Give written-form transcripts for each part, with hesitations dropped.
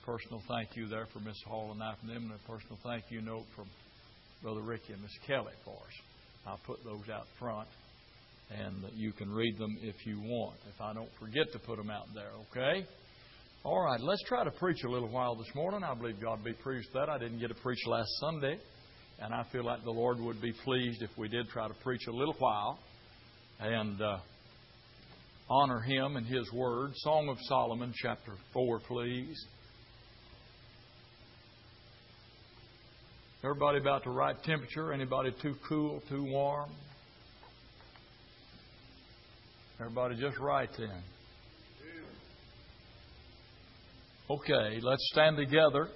personal thank you there for Miss Hall and I from them, and a personal thank you note from Brother Ricky and Miss Kelly for us. I'll put those out front, and you can read them if you want, if I don't forget to put them out there, okay? All right, let's try to preach a little while this morning. I believe God will be pleased with that. I didn't get to preach last Sunday, and I feel like the Lord would be pleased if we did try to preach a little while and honor Him and His Word. Song of Solomon, chapter 4, please. Everybody about the right temperature? Anybody too cool, too warm? Everybody just right then. Okay, let's stand together.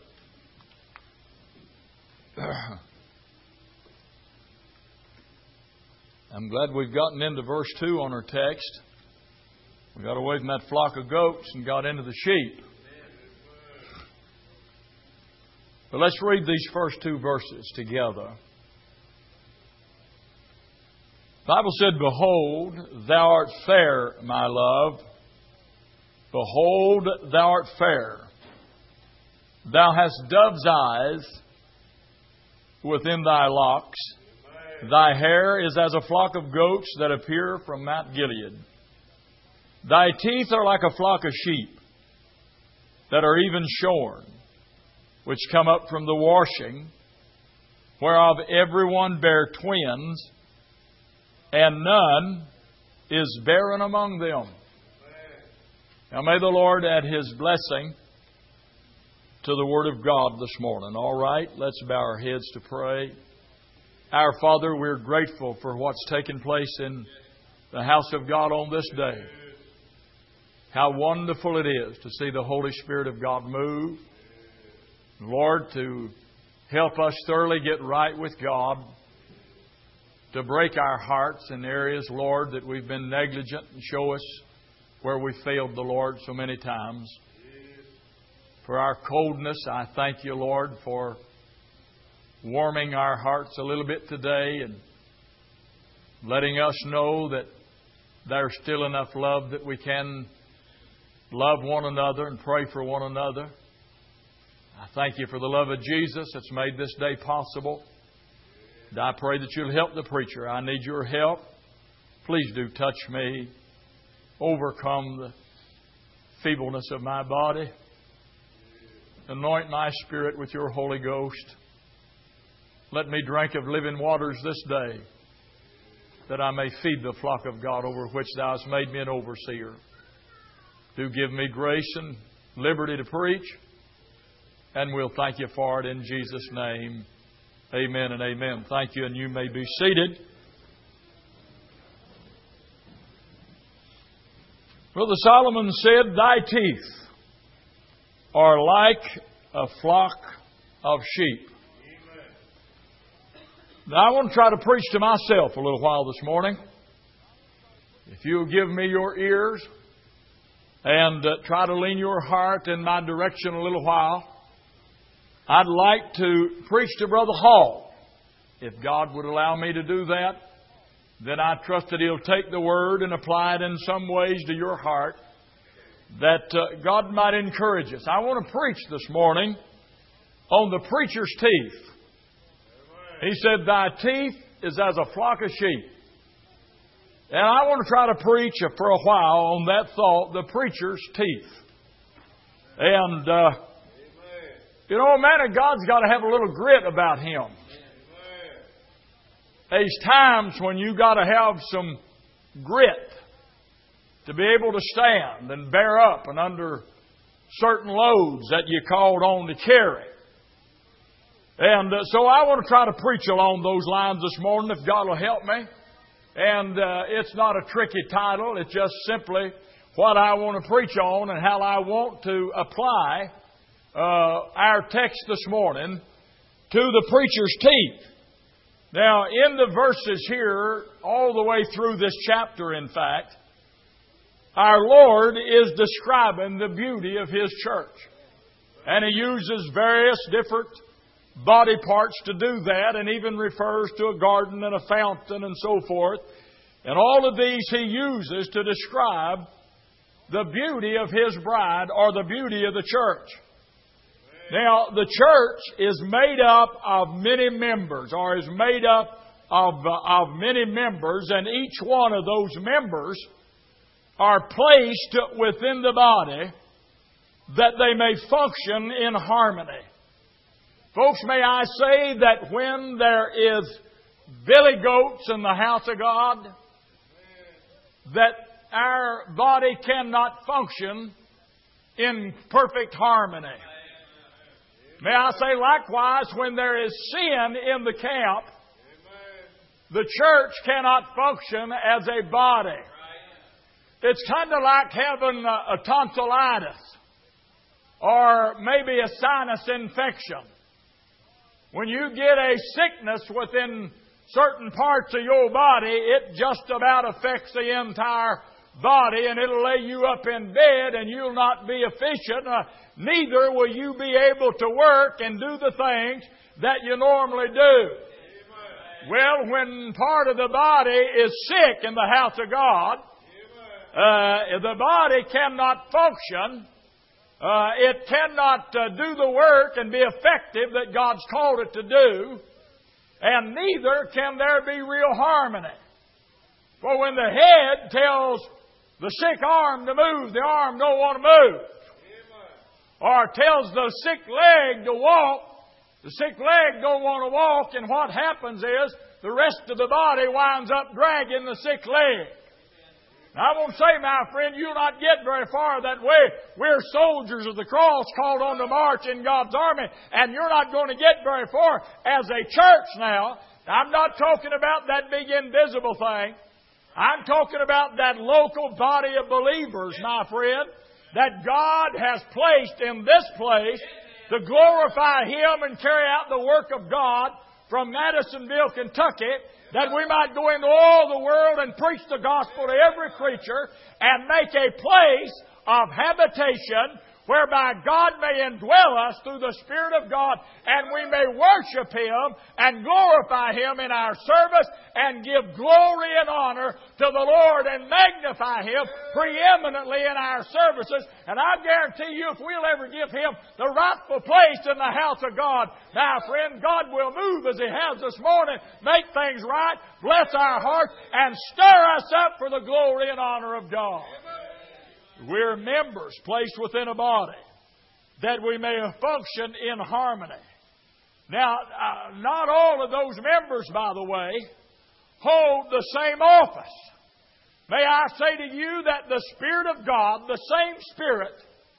I'm glad we've gotten into verse 2 on our text. We got away from that flock of goats and got into the sheep. But let's read these first 2 verses together. The Bible said, "Behold, thou art fair, my love. Behold, thou art fair. Thou hast dove's eyes within thy locks. Thy hair is as a flock of goats that appear from Mount Gilead. Thy teeth are like a flock of sheep that are even shorn, which come up from the washing, whereof every one bare twins, and none is barren among them." Now may the Lord add His blessing to the Word of God this morning. All right, let's bow our heads to pray. Our Father, we're grateful for what's taken place in the house of God on this day. How wonderful it is to see the Holy Spirit of God move. Lord, to help us thoroughly get right with God, to break our hearts in areas, Lord, that we've been negligent, and show us where we failed the Lord so many times. For our coldness, I thank you, Lord, for warming our hearts a little bit today and letting us know that there's still enough love that we can love one another and pray for one another. I thank you for the love of Jesus that's made this day possible. And I pray that you'll help the preacher. I need your help. Please do touch me. Overcome the feebleness of my body. Anoint my spirit with your Holy Ghost. Let me drink of living waters this day, that I may feed the flock of God over which thou hast made me an overseer. Do give me grace and liberty to preach, and we'll thank you for it in Jesus' name. Amen and amen. Thank you, and you may be seated. Brother Solomon said, "Thy teeth are like a flock of sheep." Now, I want to try to preach to myself a little while this morning. If you'll give me your ears and try to lean your heart in my direction a little while, I'd like to preach to Brother Hall. If God would allow me to do that, then I trust that He'll take the Word and apply it in some ways to your heart, that God might encourage us. I want to preach this morning on the preacher's teeth. He said, "Thy teeth is as a flock of sheep." And I want to try to preach for a while on that thought, the preacher's teeth. And, a man of God's got to have a little grit about him. There's times when you got to have some grit to be able to stand and bear up and under certain loads that you called on to carry. And so I want to try to preach along those lines this morning, if God will help me. And it's not a tricky title. It's just simply what I want to preach on and how I want to apply our text this morning to the preacher's teeth. Now, in the verses here, all the way through this chapter, in fact, our Lord is describing the beauty of His church. And He uses various different body parts to do that, and even refers to a garden and a fountain and so forth. And all of these He uses to describe the beauty of His bride or the beauty of the church. Now, the church is made up of many members, or is made up of many members, and each one of those members are placed within the body that they may function in harmony. Folks, may I say that when there is billy goats in the house of God, that our body cannot function in perfect harmony. May I say likewise, when there is sin in the camp, the church cannot function as a body. It's kind of like having a tonsillitis or maybe a sinus infection. When you get a sickness within certain parts of your body, it just about affects the entire body, and it'll lay you up in bed and you'll not be efficient. Neither will you be able to work and do the things that you normally do. Well, when part of the body is sick in the house of God, the body cannot function. It cannot do the work and be effective that God's called it to do. And neither can there be real harmony. For when the head tells the sick arm to move, the arm don't want to move. Or tells the sick leg to walk, the sick leg don't want to walk, and what happens is the rest of the body winds up dragging the sick leg. Now, I won't say, my friend, you'll not get very far that way. We're soldiers of the cross called on to march in God's army, and you're not going to get very far as a church now. I'm not talking about that big invisible thing. I'm talking about that local body of believers, my friend, that God has placed in this place to glorify Him and carry out the work of God from Madisonville, Kentucky, that we might go into all the world and preach the gospel to every creature and make a place of habitation whereby God may indwell us through the Spirit of God, and we may worship Him and glorify Him in our service and give glory and honor to the Lord and magnify Him preeminently in our services. And I guarantee you, if we'll ever give Him the rightful place in the house of God, my friend, God will move as He has this morning, make things right, bless our hearts, and stir us up for the glory and honor of God. We're members placed within a body that we may function in harmony. Now, not all of those members, by the way, hold the same office. May I say to you that the Spirit of God, the same Spirit,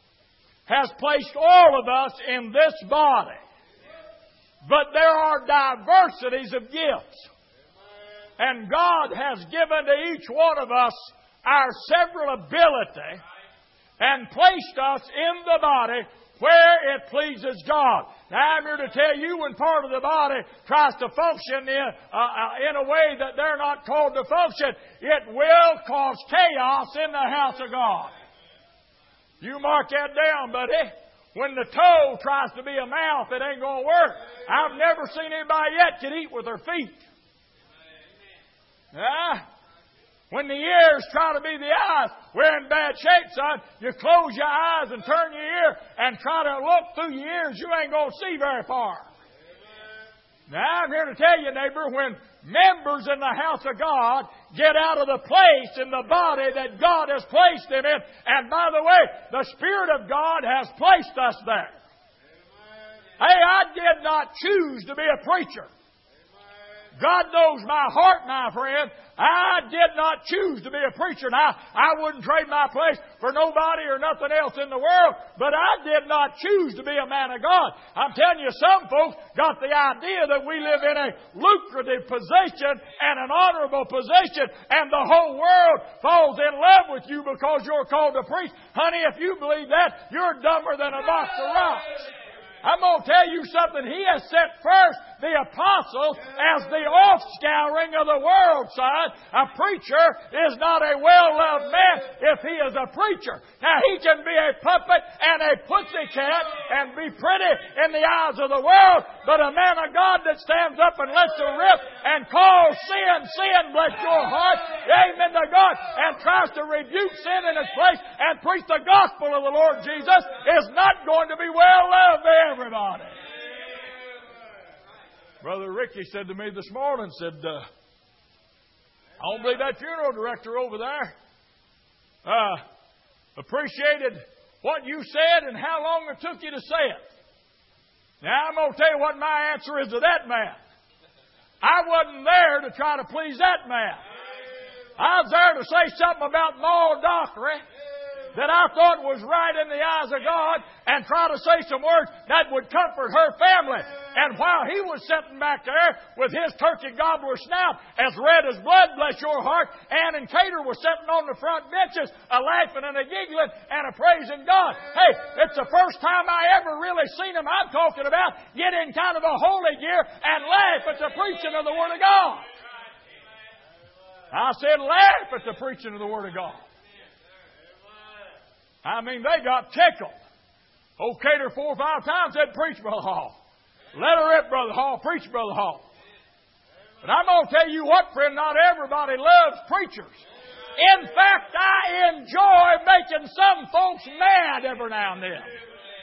has placed all of us in this body. But there are diversities of gifts. And God has given to each one of us our several ability and placed us in the body where it pleases God. Now, I'm here to tell you, when part of the body tries to function in a way that they're not called to function, it will cause chaos in the house of God. You mark that down, buddy. When the toe tries to be a mouth, it ain't going to work. I've never seen anybody yet can eat with their feet. When the ears try to be the eyes, we're in bad shape, son. You close your eyes and turn your ear and try to look through your ears. You ain't going to see very far. Now, I'm here to tell you, neighbor, when members in the house of God get out of the place in the body that God has placed them in, and by the way, the Spirit of God has placed us there. Hey, I did not choose to be a preacher. God knows my heart, my friend. I did not choose to be a preacher. Now, I wouldn't trade my place for nobody or nothing else in the world, but I did not choose to be a man of God. I'm telling you, some folks got the idea that we live in a lucrative position and an honorable position, and the whole world falls in love with you because you're called to preach. Honey, if you believe that, you're dumber than a box of rocks. I'm going to tell you something. He has set first the apostles as the offscouring of the world side. A preacher is not a well-loved man if he is a preacher. Now, he can be a puppet and a pussycat and be pretty in the eyes of the world, but a man of God that stands up and lets it rip and calls sin, sin, bless your heart, amen to God, and tries to rebuke sin in its place and preach the gospel of the Lord Jesus is not going to be well loved by everybody. Brother Ricky said to me this morning, said, I don't believe that funeral director over there appreciated what you said and how long it took you to say it. Now, I'm going to tell you what my answer is to that man. I wasn't there to try to please that man. I was there to say something about moral doctrine that I thought was right in the eyes of God and try to say some words that would comfort her family. And while he was sitting back there with his turkey gobbler snout as red as blood, bless your heart, Ann and Cater were sitting on the front benches laughing and giggling and praising God. Hey, it's the first time I ever really seen him, I'm talking about, get in kind of a holy gear and laugh at the preaching of the Word of God. I said laugh at the preaching of the Word of God. I mean, they got tickled. Old Cater 4 or 5 times said, preach, Brother Hall. Let her rip, Brother Hall. Preach, Brother Hall. But I'm going to tell you what, friend, not everybody loves preachers. In fact, I enjoy making some folks mad every now and then.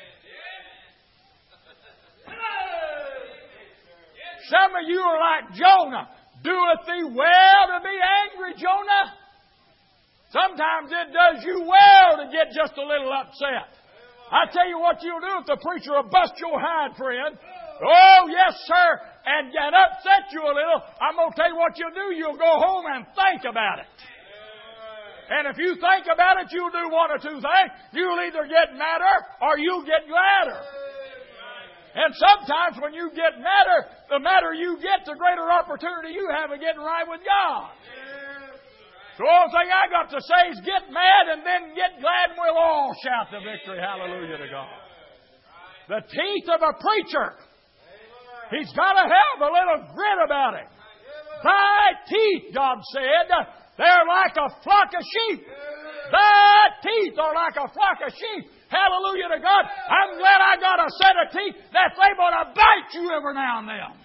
Some of you are like Jonah. Doeth thee well to be angry, Jonah? Sometimes it does you well to get just a little upset. I tell you what you'll do if the preacher will bust your hide, friend. Oh, yes, sir. And upset you a little. I'm going to tell you what you'll do. You'll go home and think about it. And if you think about it, you'll do one or two things. You'll either get madder or you'll get gladder. And sometimes when you get madder, the madder you get, the greater opportunity you have of getting right with God. The only thing I got to say is get mad and then get glad, and we'll all shout the victory. Hallelujah to God. The teeth of a preacher. He's got to have a little grit about him. Thy teeth, God said, they're like a flock of sheep. Thy teeth are like a flock of sheep. Hallelujah to God. I'm glad I got a set of teeth that's able to bite you every now and then.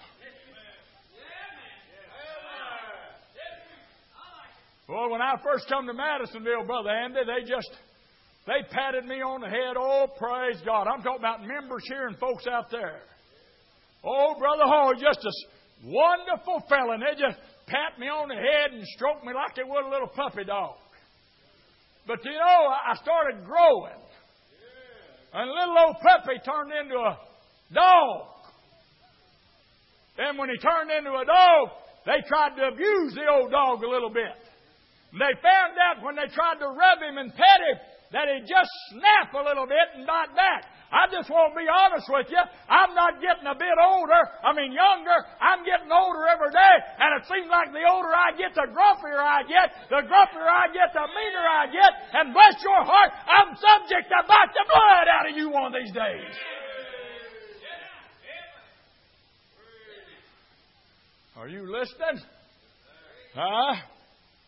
Well, when I first come to Madisonville, Brother Andy, they patted me on the head. Oh, praise God. I'm talking about members here and folks out there. Oh, Brother Hall, just a wonderful fellow. And they just pat me on the head and stroke me like they would a little puppy dog. But, you know, I started growing. And little old puppy turned into a dog. Then when he turned into a dog, they tried to abuse the old dog a little bit. They found out when they tried to rub him and pet him that he'd just snap a little bit and bite back. I just want to be honest with you. I'm not getting a bit younger. I'm getting older every day. And it seems like the older I get, the grumpier I get. The grumpier I get, the meaner I get. And bless your heart, I'm subject to bite the blood out of you one of these days. Are you listening? Huh?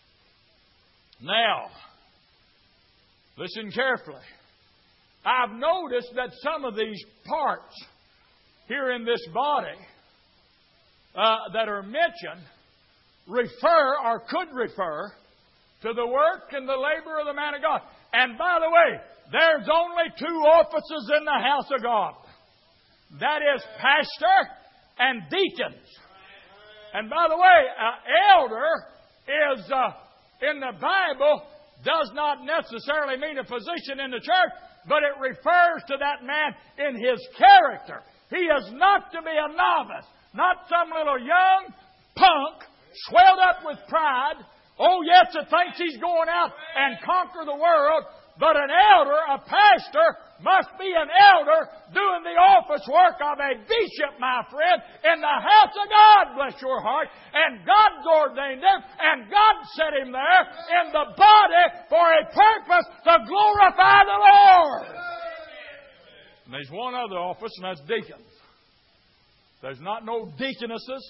Now, listen carefully. I've noticed that some of these parts here in this body that are mentioned refer or could refer to the work and the labor of the man of God. And by the way, there's only 2 offices in the house of God. That is pastor and deacons. And by the way, elder is... in the Bible does not necessarily mean a position in the church, but it refers to that man in his character. He is not to be a novice, not some little young punk swelled up with pride. Oh, yes, that thinks he's going out and conquer the world. But an elder, a pastor, must be an elder doing the office work of a bishop, my friend, in the house of God, bless your heart. And God's ordained him, and God set him there in the body for a purpose to glorify the Lord. And there's one other office, and that's deacons. There's not no deaconesses.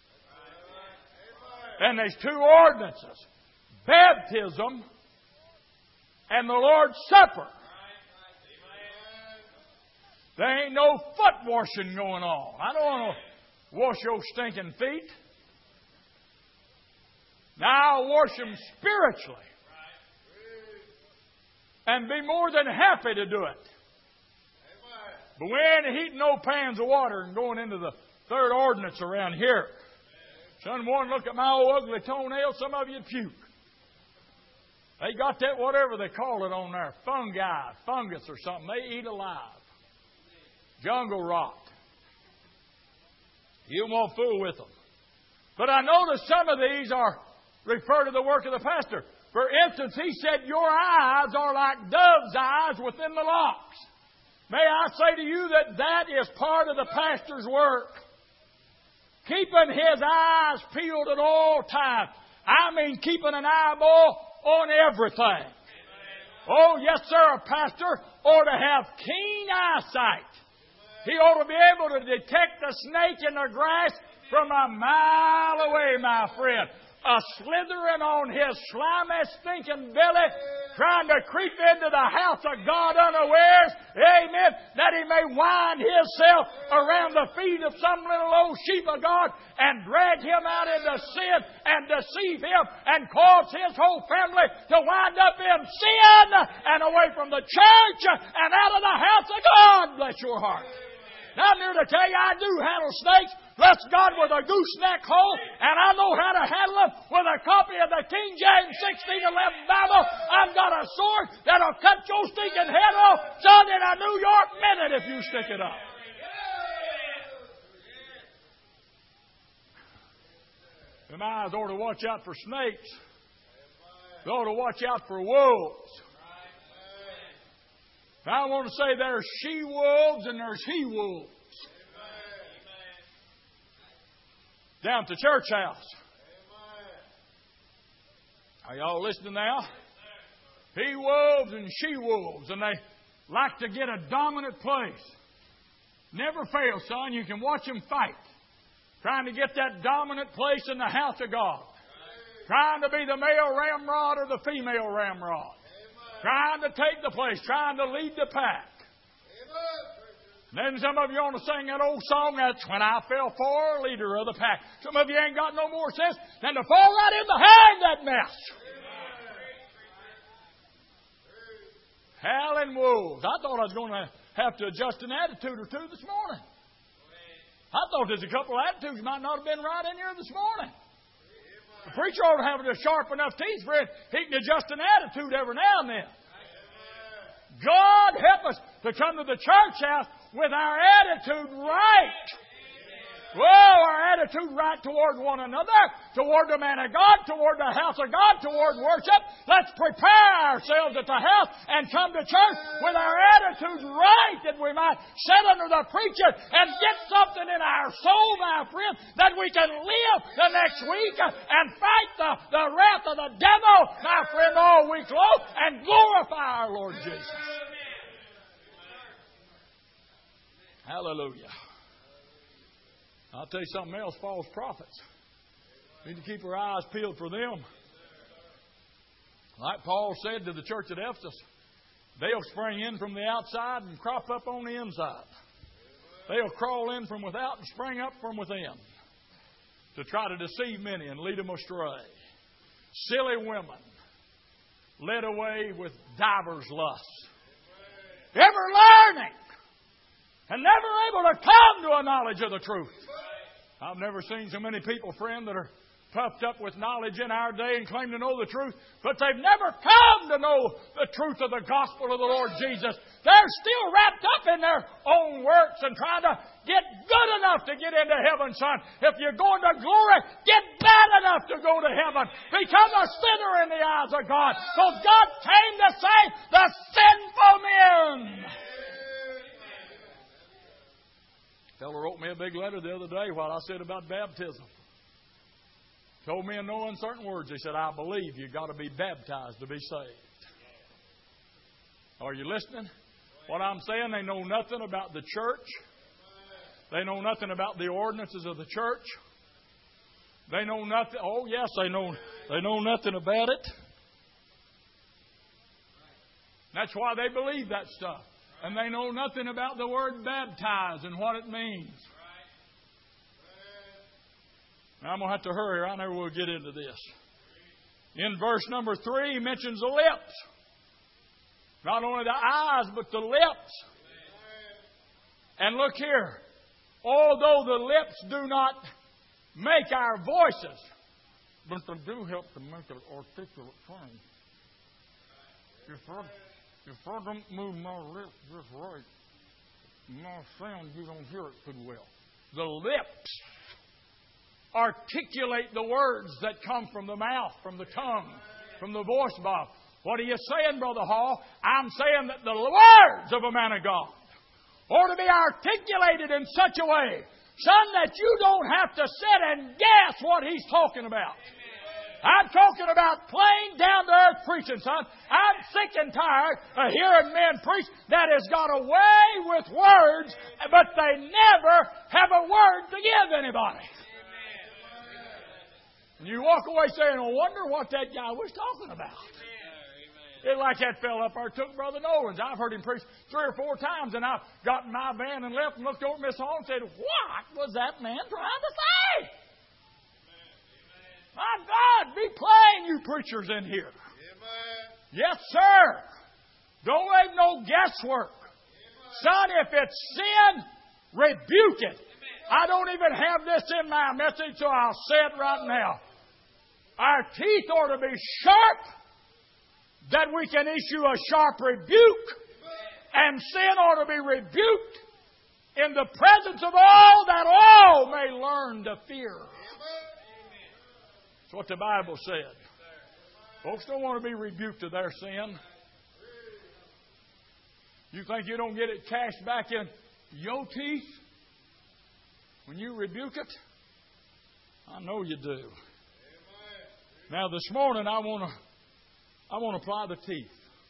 And there's two ordinances. Baptism and the Lord's Supper. There ain't no foot washing going on. I don't want to wash your stinking feet. Now I'll wash them spiritually. And be more than happy to do it. But we ain't heating no pans of water and going into the third ordinance around here. Someone look at my old ugly toenail, some of you'd puke. They got that whatever they call it on there, fungus or something. They eat alive. Jungle rot. You won't fool with them. But I notice some of these are refer to the work of the pastor. For instance, he said, your eyes are like dove's eyes within the locks. May I say to you that that is part of the pastor's work. Keeping his eyes peeled at all times. I mean keeping an eyeball on everything. Oh, yes, sir, a pastor ought to have keen eyesight. He ought to be able to detect the snake in the grass from a mile away, my friend. A slithering on his slimy, stinking belly, trying to creep into the house of God unawares. Amen. That he may wind himself around the feet of some little old sheep of God and drag him out into sin and deceive him and cause his whole family to wind up in sin and away from the church and out of the house of God. Bless your heart. Now I'm here to tell you I do handle snakes. Bless God with a gooseneck hole, and I know how to handle them with a copy of the King James 1611 Bible. I've got a sword that'll cut your stinking head off, son, in a New York minute if you stick it up. Them eyes ought to watch out for snakes. They ought to watch out for wolves. Now I want to say there's she-wolves and there's he-wolves. Down at the church house. Are y'all listening now? He-wolves and she-wolves. And they like to get a dominant place. Never fail, son. You can watch them fight. Trying to get that dominant place in the house of God. Trying to be the male ramrod or the female ramrod. Trying to take the place. Trying to lead the pack. Then some of you want to sing that old song, that's when I fell for leader of the pack. Some of you ain't got no more sense than to fall right in behind that mess. Howling wolves. I thought I was going to have to adjust an attitude or two this morning. I thought there's a couple of attitudes might not have been right in here this morning. The preacher ought to have a sharp enough teeth for it. He can adjust an attitude every now and then. God help us to come to the church house with our attitude right. Well, our attitude right toward one another, toward the man of God, toward the house of God, toward worship. Let's prepare ourselves at the house and come to church with our attitude right, that we might sit under the preacher and get something in our soul, my friend, that we can live the next week and fight the wrath of the devil, my friend, all week long and glorify our Lord Jesus. Hallelujah. I'll tell you something else, false prophets. We need to keep our eyes peeled for them. Like Paul said to the church at Ephesus, they'll spring in from the outside and crop up on the inside. They'll crawl in from without and spring up from within to try to deceive many and lead them astray. Silly women led away with divers lusts. Ever learning and never able to come to a knowledge of the truth. I've never seen so many people, friend, that are puffed up with knowledge in our day and claim to know the truth, but they've never come to know the truth of the gospel of the Lord Jesus. They're still wrapped up in their own works and trying to get good enough to get into heaven, son. If you're going to glory, get bad enough to go to heaven. Become a sinner in the eyes of God. Because God came to save the sinful men. A fellow wrote me a big letter the other day while I said about baptism. Told me in no uncertain words, he said, I believe you've got to be baptized to be saved. Are you listening? What I'm saying, they know nothing about the church. They know nothing about the ordinances of the church. They know nothing. Oh, yes, they know nothing about it. That's why they believe that stuff. And they know nothing about the word baptize and what it means. Now, I'm going to have to hurry. I know we'll get into this. In verse number 3, he mentions the lips. Not only the eyes, but the lips. And look here. Although the lips do not make our voices, but they do help to make an articulate thing. If I don't move my lips just right, my sound, you don't hear it too well. The lips articulate the words that come from the mouth, from the tongue, from the voice box. What are you saying, Brother Hall? I'm saying that the words of a man of God ought to be articulated in such a way, son, that you don't have to sit and guess what he's talking about. I'm talking about plain, down-to-earth preaching, son. I'm sick and tired of hearing men preach that has got away with words, but they never have a word to give anybody. And you walk away saying, I wonder what that guy was talking about. It's like that fellow up there took Brother Nolan's. I've heard him preach 3 or 4 times, and I got in my van and left and looked over at Miss Hall and said, what was that man trying to say? My God, be plain, you preachers in here. Yes, sir. Don't make no guesswork. Son, if it's sin, rebuke it. I don't even have this in my message, so I'll say it right now. Our teeth ought to be sharp, that we can issue a sharp rebuke, and sin ought to be rebuked in the presence of all, that all may learn to fear. That's what the Bible said. Folks don't want to be rebuked of their sin. You think you don't get it cashed back in your teeth when you rebuke it? I know you do. Now this morning I want to apply the teeth.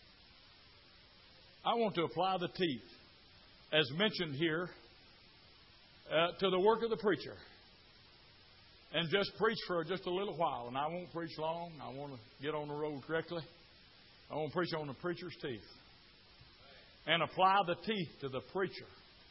I want to apply the teeth, as mentioned here, to the work of the preacher. And just preach for just a little while. And I won't preach long. I want to get on the road correctly. I want to preach on the preacher's teeth. And apply the teeth to the preacher.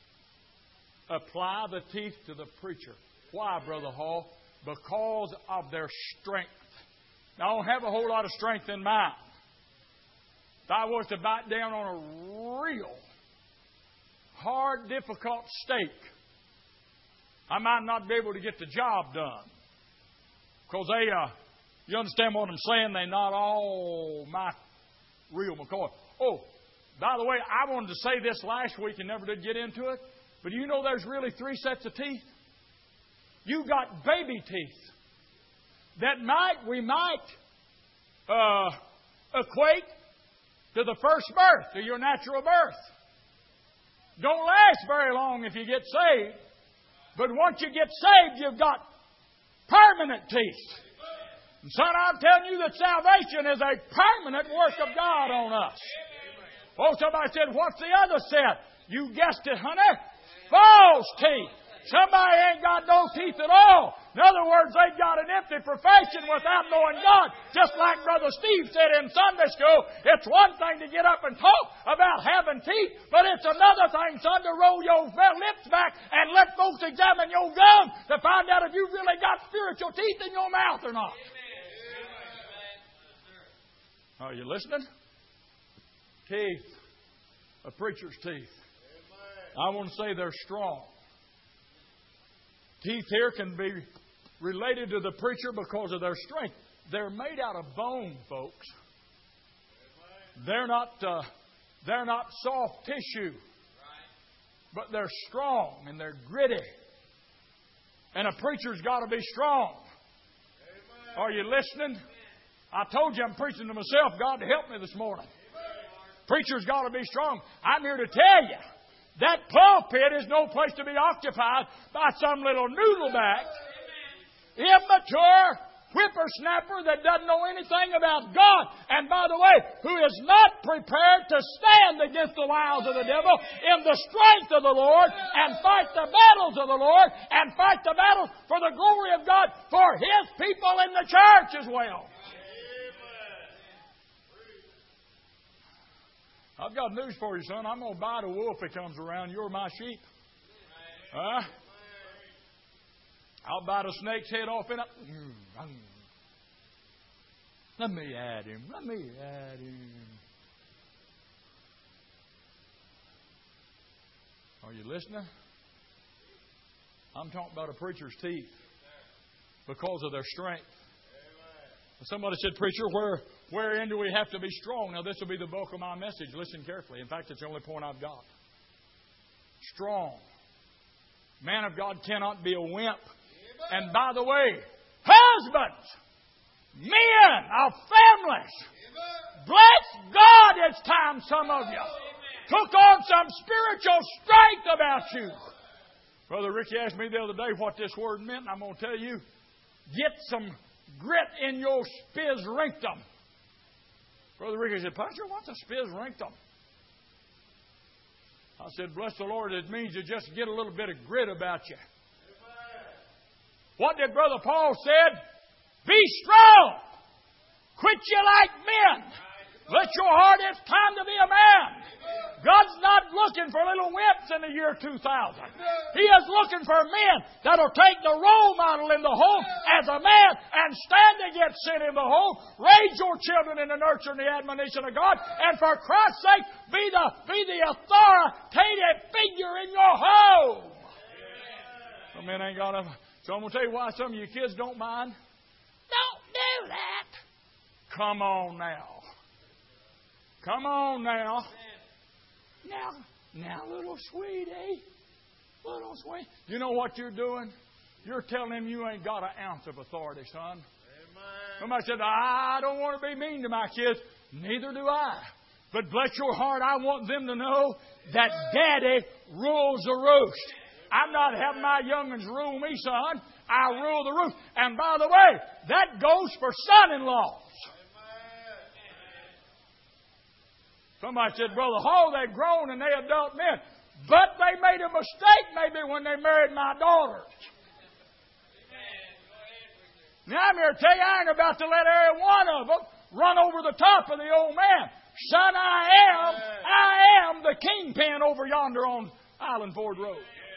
Apply the teeth to the preacher. Why, Brother Hall? Because of their strength. Now, I don't have a whole lot of strength in mine. If I was to bite down on a real hard, difficult steak, I might not be able to get the job done. Because you understand what I'm saying? They're not all my real McCoy. Oh, by the way, I wanted to say this last week and never did get into it. But you know there's really 3 sets of teeth? You got baby teeth that we might equate to the first birth, to your natural birth. Don't last very long if you get saved. But once you get saved, you've got permanent teeth. And son, I'm telling you that salvation is a permanent work of God on us. Oh, somebody said, what's the other set? You guessed it, honey. False teeth. Somebody ain't got no teeth at all. In other words, they've got an empty profession without knowing God. Just like Brother Steve said in Sunday school, it's one thing to get up and talk about having teeth, but it's another thing, son, to roll your lips back and let folks examine your gums to find out if you've really got spiritual teeth in your mouth or not. Are you listening? Teeth. A preacher's teeth. I want to say they're strong. Teeth here can be related to the preacher because of their strength. They're made out of bone, folks. They're not soft tissue, but they're strong and they're gritty. And a preacher's got to be strong. Are you listening? I told you I'm preaching to myself. God help me this morning. Preacher's got to be strong. I'm here to tell you, that pulpit is no place to be occupied by some little noodleback, immature, whippersnapper that doesn't know anything about God, and by the way, who is not prepared to stand against the wiles of the devil in the strength of the Lord and fight the battles of the Lord and fight the battles for the glory of God for His people in the church as well. I've got news for you, son. I'm going to bite a wolf if he comes around. You're my sheep. Huh? I'll bite a snake's head off in a... Let me at him. Let me at him. Are you listening? I'm talking about a preacher's teeth because of their strength. Somebody said, preacher, wherein do we have to be strong? Now, this will be the bulk of my message. Listen carefully. In fact, it's the only point I've got. Strong. Man of God cannot be a wimp. And by the way, husbands, men of families, bless God, it's time some of you took on some spiritual strength about you. Brother Ricky asked me the other day what this word meant, and I'm going to tell you, get some grit in your spizrinctum. Brother Ricky said, Pastor, what's a spizrinctum? I said, bless the Lord, it means you just get a little bit of grit about you. What did Brother Paul said? Be strong. Quit you like men. Let your heart, it's time to be a man. God's not looking for little wimps in the year 2000. He is looking for men that'll take the role model in the home as a man and stand against sin in the home. Raise your children in the nurture and the admonition of God. And for Christ's sake, be the authoritative figure in your home. Some men ain't got enough. So I'm going to tell you why some of you kids don't mind. Don't do that. Come on now. Come on now. Now, little sweetie. Little sweet. You know what you're doing? You're telling him you ain't got an ounce of authority, son. Amen. Somebody said, I don't want to be mean to my kids. Neither do I. But bless your heart, I want them to know that Daddy rules the roost. I'm not having my young'uns rule me, son. I rule the roost. And by the way, that goes for son-in-laws. Somebody said, Brother Hall, they've grown and they're adult men. But they made a mistake maybe when they married my daughters. Now I'm here to tell you, I ain't about to let every one of them run over the top of the old man. Son, I am the kingpin over yonder on Island Ford Road.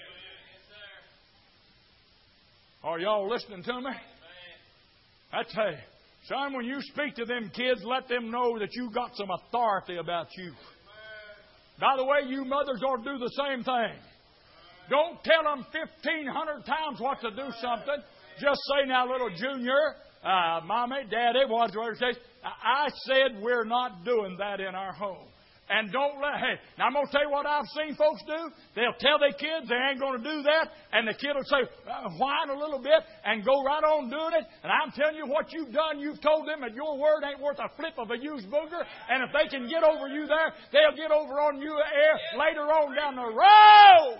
Are y'all listening to me? I tell you, son, when you speak to them kids, let them know that you got some authority about you. By the way, you mothers ought to do the same thing. Don't tell them 1,500 times what to do something. Just say, now, little Junior, Mommy, Daddy, whatever it says, I said we're not doing that in our home. And don't let, hey, now I'm going to tell you what I've seen folks do. They'll tell their kids they ain't going to do that. And the kid will say, whine a little bit and go right on doing it. And I'm telling you what you've done, you've told them that your word ain't worth a flip of a used booger. And if they can get over you there, they'll get over on you later on down the road.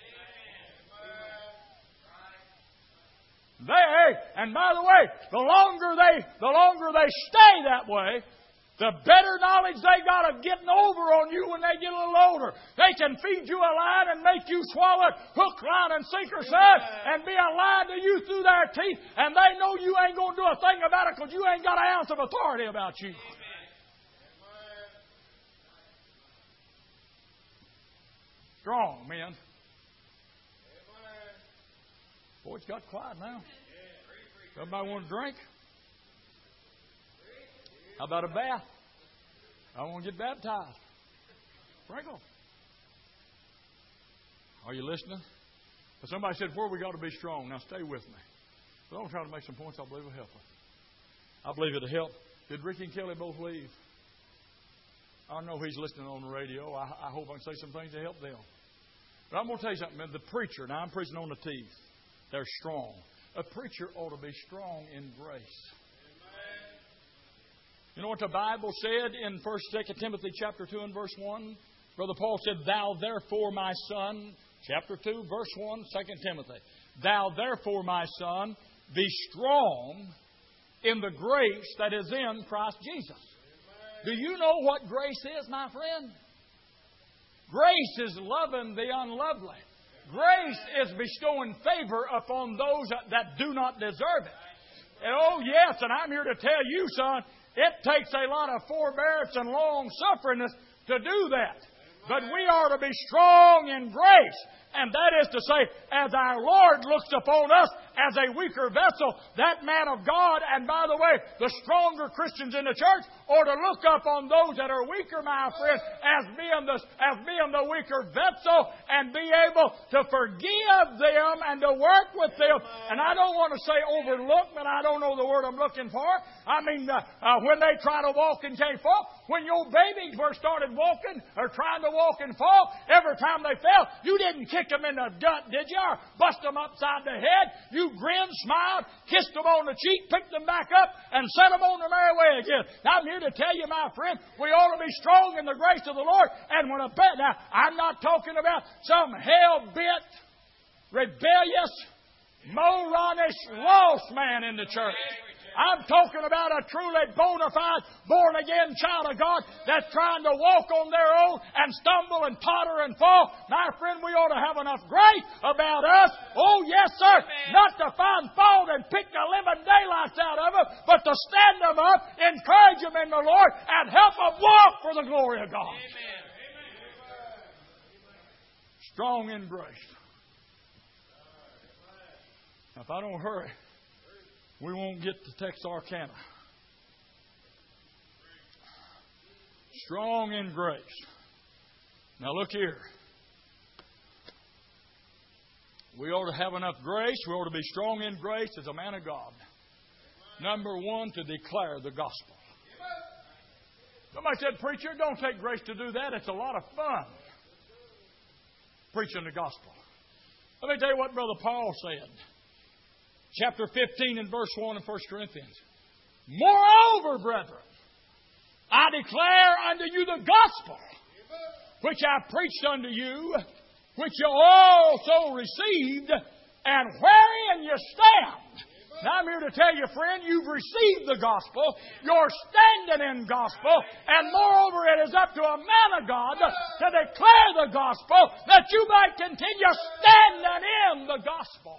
And by the way, the longer they stay that way, the better knowledge they got of getting over on you when they get a little older. They can feed you a line and make you swallow it, hook, line, and sinker, son, and be a lie to you through their teeth. And they know you ain't going to do a thing about it because you ain't got an ounce of authority about you. Strong, men. Boy, it's got quiet now. Everybody want a drink? How about a bath? I want to get baptized. Sprinkle. Are you listening? But somebody said, where we got to be strong. Now stay with me. But I'm trying to make some points I believe will help us. I believe it'll help. Did Ricky and Kelly both leave? I know he's listening on the radio. I hope I can say some things to help them. But I'm going to tell you something, man. The preacher, now I'm preaching on the teeth. They're strong. A preacher ought to be strong in grace. You know what the Bible said in 2 Timothy chapter 2 and verse 1? Brother Paul said, Thou therefore, my son, chapter 2, verse 1, 2 Timothy. Thou therefore, my son, be strong in the grace that is in Christ Jesus. Do you know what grace is, my friend? Grace is loving the unlovely. Grace is bestowing favor upon those that do not deserve it. And oh yes, and I'm here to tell you, son, it takes a lot of forbearance and long-sufferingness to do that. But we are to be strong in grace. And that is to say, as our Lord looks upon us as a weaker vessel, that man of God, and by the way, the stronger Christians in the church, ought to look up on those that are weaker, my friend, as being the weaker vessel, and be able to forgive them and to work with them. And I don't want to say overlook, but I don't know the word I'm looking for. I mean, when they try to walk and can't fall, when your babies first started walking or trying to walk and fall, every time they fell, you didn't kick them in the gut, did you? Or bust them upside the head. You grinned, smiled, kissed them on the cheek, picked them back up, and sent them on their merry way again. Now, I'm here to tell you, my friend, we ought to be strong in the grace of the Lord. And when now, I'm not talking about some hell-bent, rebellious, moronish, lost man in the church. I'm talking about a truly bona fide, born-again child of God that's trying to walk on their own and stumble and totter and fall. My friend, we ought to have enough grace about us. Oh, yes, sir. Not to find fault and pick the living daylights out of them, but to stand them up, encourage them in the Lord, and help them walk for the glory of God. Amen. Strong in grace. Now, if I don't hurry, we won't get to Texarkana. Strong in grace. Now look here. We ought to have enough grace. We ought to be strong in grace as a man of God. Number one, to declare the gospel. Somebody said, preacher, it don't take grace to do that. It's a lot of fun preaching the gospel. Let me tell you what Brother Paul said. Chapter 15 and verse 1 of 1 Corinthians. Moreover, brethren, I declare unto you the gospel, which I preached unto you, which you also received, and wherein you stand. Now I'm here to tell you, friend, you've received the gospel. You're standing in gospel. And moreover, it is up to a man of God to declare the gospel that you might continue standing in the gospel.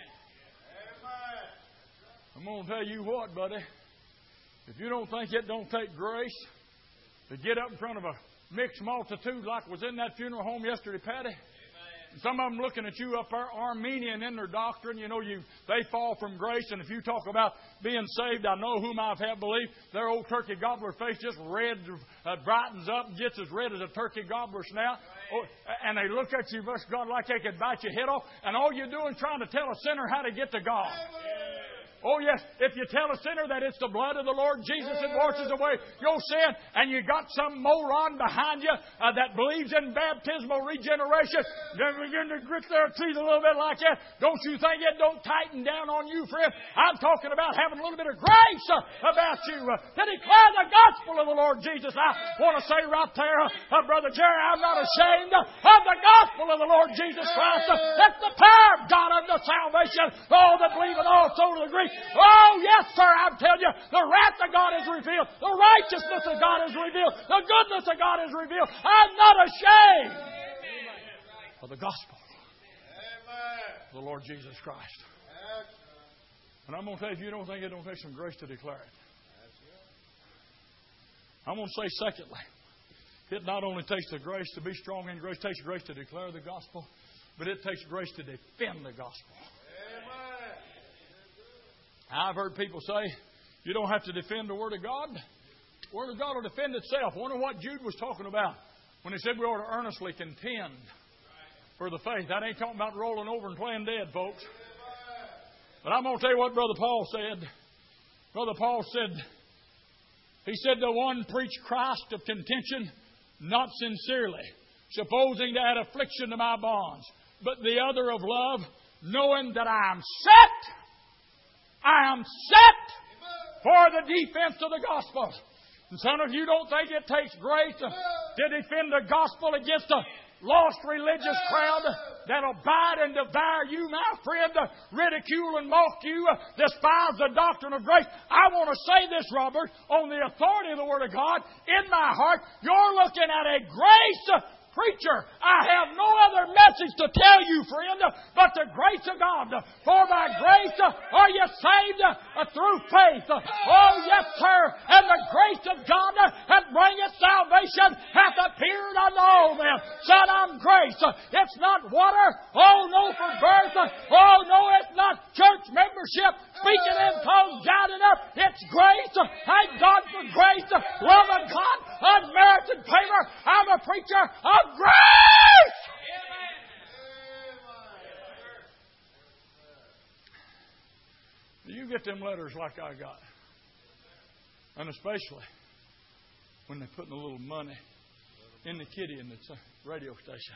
I'm going to tell you what, buddy. If you don't think it don't take grace to get up in front of a mixed multitude like was in that funeral home yesterday, Patty. And some of them looking at you up there, Arminian in their doctrine. You know, they fall from grace. And if you talk about being saved, I know whom I've had believe. Their old turkey gobbler face just red, brightens up and gets as red as a turkey gobbler snout. Oh, and they look at you, bless God, like they could bite your head off. And all you're doing is trying to tell a sinner how to get to God. Oh, yes, if you tell a sinner that it's the blood of the Lord Jesus that washes away your sin, and you got some moron behind you that believes in baptismal regeneration, then begin to grit their teeth a little bit like that. Don't you think it don't tighten down on you, friend? I'm talking about having a little bit of grace about you to declare the gospel of the Lord Jesus. I want to say right there, Brother Jerry, I'm not ashamed of the gospel of the Lord Jesus Christ. That's the power of God unto salvation. All that believe and also to the Greek. Oh, yes, sir, I'm telling you, the wrath of God is revealed. The righteousness of God is revealed. The goodness of God is revealed. I'm not ashamed of the gospel of the Lord Jesus Christ. And I'm going to tell you, if you don't think it don't take some grace to declare it. I'm going to say, secondly, it not only takes the grace to be strong in grace, it takes grace to declare the gospel, but it takes grace to defend the gospel. I've heard people say, you don't have to defend the Word of God. The Word of God will defend itself. I wonder what Jude was talking about when he said we ought to earnestly contend for the faith. That ain't talking about rolling over and playing dead, folks. But I'm going to tell you what Brother Paul said. Brother Paul said, he said, the one preached Christ of contention, not sincerely, supposing to add affliction to my bonds, but the other of love, knowing that I am set for the defense of the gospel. And some of you don't think it takes grace to defend the gospel against lost religious crowd that'll bite and devour you, my friend, ridicule and mock you, despise the doctrine of grace. I want to say this, Robert, on the authority of the Word of God, in my heart, you're looking at a grace preacher. I have no other message to tell you, friend, but the grace of God. For by grace are you saved through faith. Oh, yes, sir. And the grace of God that bringeth salvation hath appeared unto all men. Son, I'm grace. It's not water. Oh, no, for birth. Oh, no, it's not church membership. Speaking in tongues, shouting up. It's grace. Thank God for grace. Love of God. Unmerited favor. I'm a preacher of grace. Do you get them letters like I got? And especially when they're putting a little money in the kitty in the radio station.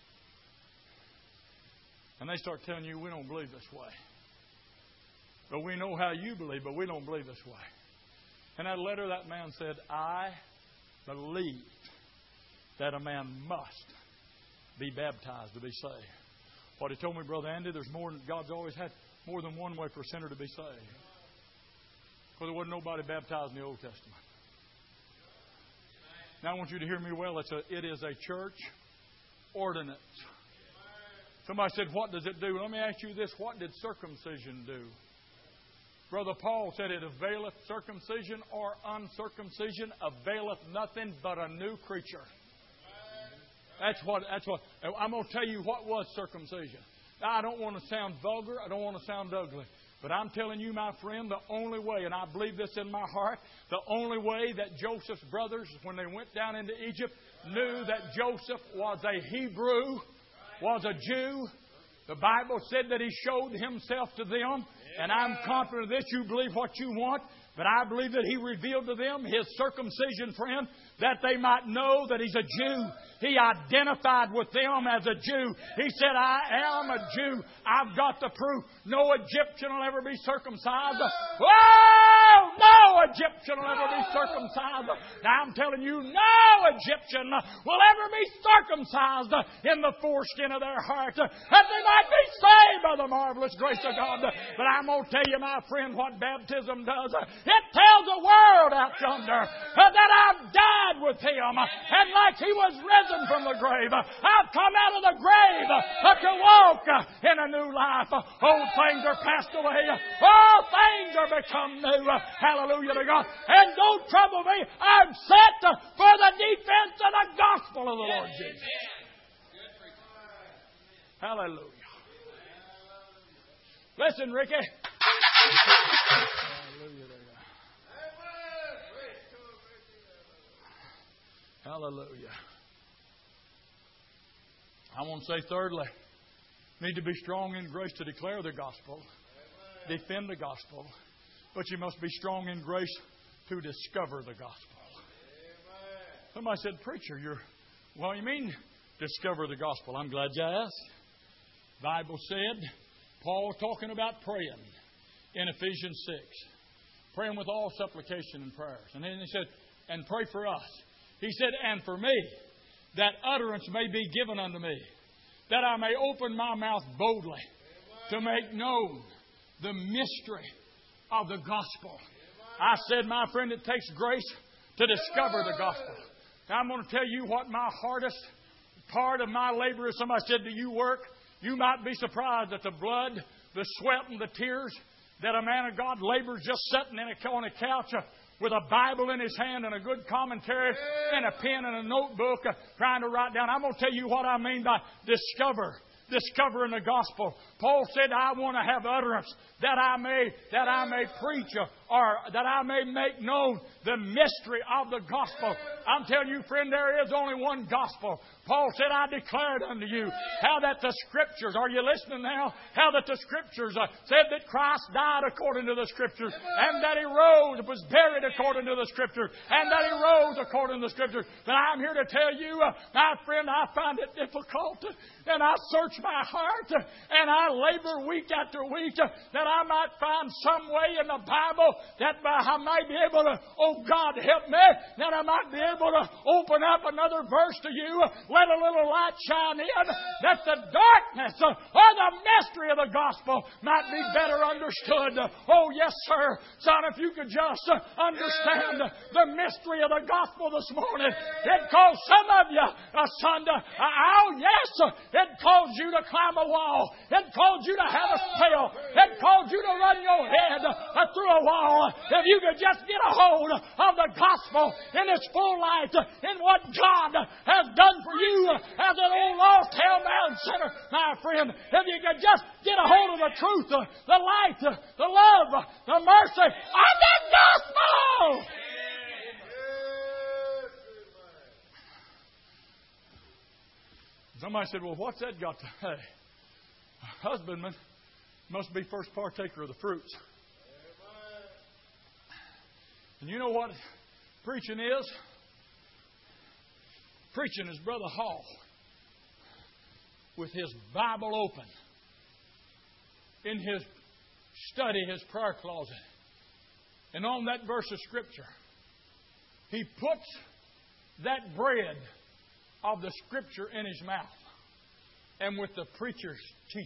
And they start telling you, we don't believe this way. But we know how you believe, but we don't believe this way. In that letter, that man said, I believe that a man must be baptized to be saved. What he told me, Brother Andy, there's more. God's always had more than one way for a sinner to be saved. Because there wasn't nobody baptized in the Old Testament. Now I want you to hear me well. It is a church ordinance. Somebody said, what does it do? Let me ask you this. What did circumcision do? Brother Paul said, it availeth circumcision or uncircumcision, availeth nothing but a new creature. That's what. I'm going to tell you what was circumcision. Now, I don't want to sound vulgar. I don't want to sound ugly. But I'm telling you, my friend, the only way, and I believe this in my heart, the only way that Joseph's brothers, when they went down into Egypt, knew that Joseph was a Hebrew, was a Jew. The Bible said that he showed himself to them. And I'm confident of this. You believe what you want. But I believe that he revealed to them his circumcision, friend, that they might know that he's a Jew. He identified with them as a Jew. He said, I am a Jew. I've got the proof. No Egyptian will ever be circumcised. Oh, no Egyptian will ever be circumcised. Now I'm telling you, no Egyptian will ever be circumcised in the foreskin of their heart, that they might be saved by the marvelous grace of God. But I'm going to tell you, my friend, what baptism does. It tells the world out yonder that I've died with Him. And like He was risen from the grave, I've come out of the grave to walk in a new life. Old things are passed away. All things are become new. Hallelujah to God. And don't trouble me. I'm set for the defense of the gospel of the Lord Jesus. Hallelujah. Listen, Ricky. Hallelujah to God. Hallelujah. I want to say thirdly, need to be strong in grace to declare the gospel, defend the gospel, but you must be strong in grace to discover the gospel. Somebody said, preacher, what do you mean discover the gospel? I'm glad you asked. Bible said, Paul was talking about praying in Ephesians 6. Praying with all supplication and prayers. And then he said, and pray for us. He said, and for me, that utterance may be given unto me, that I may open my mouth boldly to make known the mystery of the gospel. I said, my friend, it takes grace to discover the gospel. Now, I'm going to tell you what my hardest part of my labor is. Somebody said, do you work? You might be surprised at the blood, the sweat, and the tears that a man of God labors just sitting on a couch with a Bible in his hand and a good commentary and a pen and a notebook trying to write down. I'm going to tell you what I mean by discovering the gospel. Paul said, I want to have utterance that I may preach or that I may make known the mystery of the gospel. I'm telling you, friend, there is only one gospel. Paul said, I declared unto you how that the Scriptures, are you listening now? How that the Scriptures said that Christ died according to the Scriptures, and that He rose, was buried according to the Scriptures, and that He rose according to the Scriptures. But I'm here to tell you, my friend, I find it difficult, and I search my heart, and I labor week after week that I might find some way in the Bible that I might be able to, oh God, help me, that I might be able to open up another verse to you. Let a little light shine in, that the darkness or the mystery of the gospel might be better understood. Oh, yes, sir. Son, if you could just understand the mystery of the gospel this morning, it caused some of you, son, it caused you to climb a wall. It caused you to have a spell. It caused you to run your head through a wall. If you could just get a hold of the gospel in its full light, in what God has done for you as an old lost, hell-bound sinner, my friend, if you could just get a hold of the truth, the light, the love, the mercy of the gospel. Somebody said, well, what's that got to say? A husbandman must be first partaker of the fruits. And you know what preaching is? Preaching is Brother Hall with his Bible open in his study, his prayer closet. And on that verse of Scripture, he puts that bread of the Scripture in his mouth and with the preacher's teeth.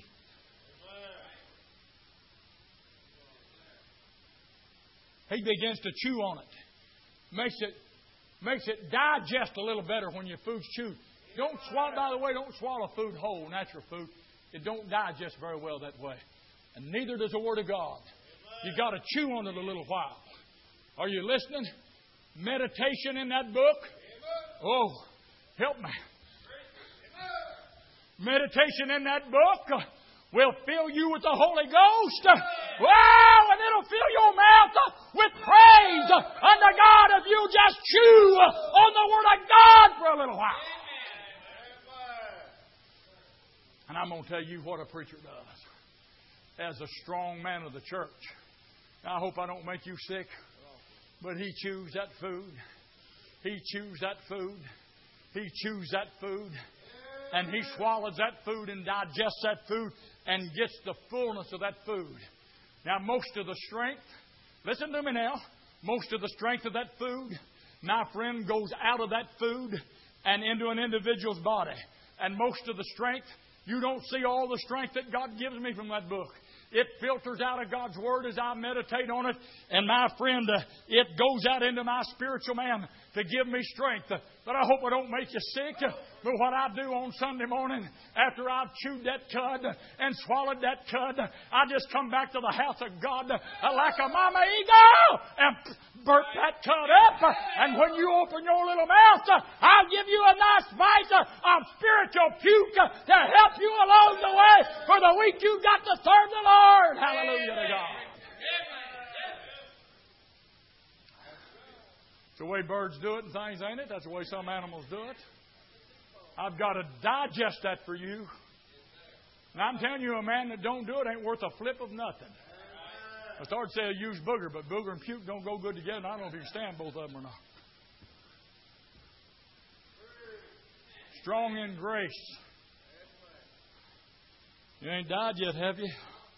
He begins to chew on it. Makes it digest a little better when your food's chewed. Don't swallow, by the way, don't swallow food whole, natural food. It don't digest very well that way. And neither does the Word of God. You got to chew on it a little while. Are you listening? Meditation in that book. Oh, help me. Meditation in that book will fill you with the Holy Ghost. Wow, and it'll fill your mouth with praise unto God if you just chew on the Word of God for a little while. And I'm going to tell you what a preacher does as a strong man of the church. Now, I hope I don't make you sick, but he chews that food. He chews that food. He chews that food. And he swallows that food and digests that food and gets the fullness of that food. Now, most of the strength, listen to me now, most of the strength of that food, my friend, goes out of that food and into an individual's body. And most of the strength, you don't see all the strength that God gives me from that book. It filters out of God's Word as I meditate on it. And my friend, it goes out into my spiritual man to give me strength. But I hope I don't make you sick. But what I do on Sunday morning, after I've chewed that cud and swallowed that cud, I just come back to the house of God like a mama eagle and burp that cud up. And when you open your little mouth, I'll give you a nice bite of spiritual puke to help you along the way for the week you've got to serve the Lord. Hallelujah to God. It's the way birds do it and things, ain't it? That's the way some animals do it. I've got to digest that for you. And I'm telling you, a man that don't do it ain't worth a flip of nothing. I started to say I use booger, but booger and puke don't go good together. And I don't know if you can stand both of them or not. Strong in grace. You ain't died yet, have you?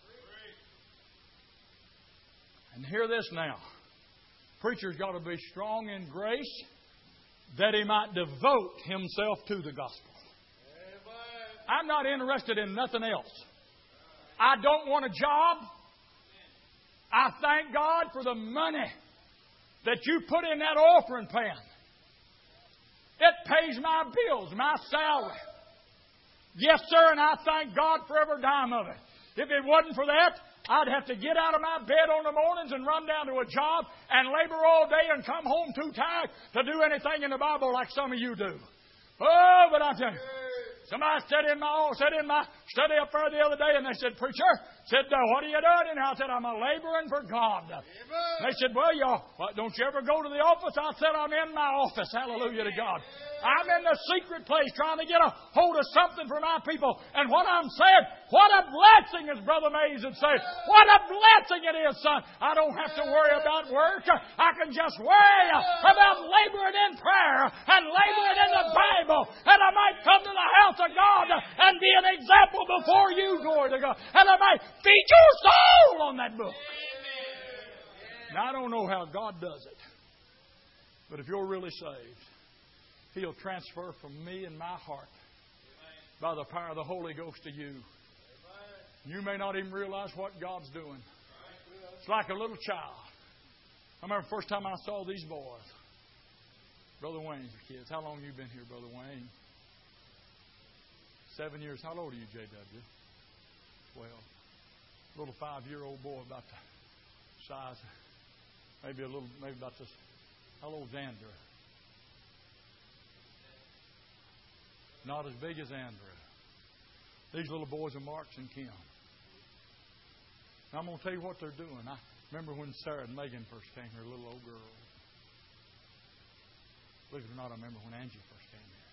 And hear this now. Preacher's got to be strong in grace that he might devote himself to the gospel. I'm not interested in nothing else. I don't want a job. I thank God for the money that you put in that offering pan. It pays my bills, my salary. Yes, sir, and I thank God for every dime of it. If it wasn't for that, I'd have to get out of my bed on the mornings and run down to a job and labor all day and come home too tired to do anything in the Bible like some of you do. Oh, but I tell you, somebody said in my study up there the other day, and they said, "Preacher," said, "what are you doing?" And I said, "I'm a laboring for God." They said, "Well, don't you ever go to the office?" I said, "I'm in my office." Hallelujah to God. I'm in the secret place trying to get a hold of something for my people. And what I'm saying, what a blessing, as Brother Mays would say. What a blessing it is, son. I don't have to worry about work. I can just worry about laboring in prayer and laboring in the Bible. And I might come to the house of God and be an example before you, glory to God. And I might feed your soul on that book. Now, I don't know how God does it, but if you're really saved, He'll transfer from me and my heart by the power of the Holy Ghost to you. You may not even realize what God's doing. It's like a little child. I remember the first time I saw these boys. Brother Wayne's kids. How long have you been here, Brother Wayne? 7 years. How old are you, J.W.? 12. Little 5-year-old boy about the size, maybe about this. How old's Andrew? Not as big as Andrew. These little boys are Marks and Kim. Now, I'm going to tell you what they're doing. I remember when Sarah and Megan first came here, little old girl. Believe it or not, I remember when Angie first came here.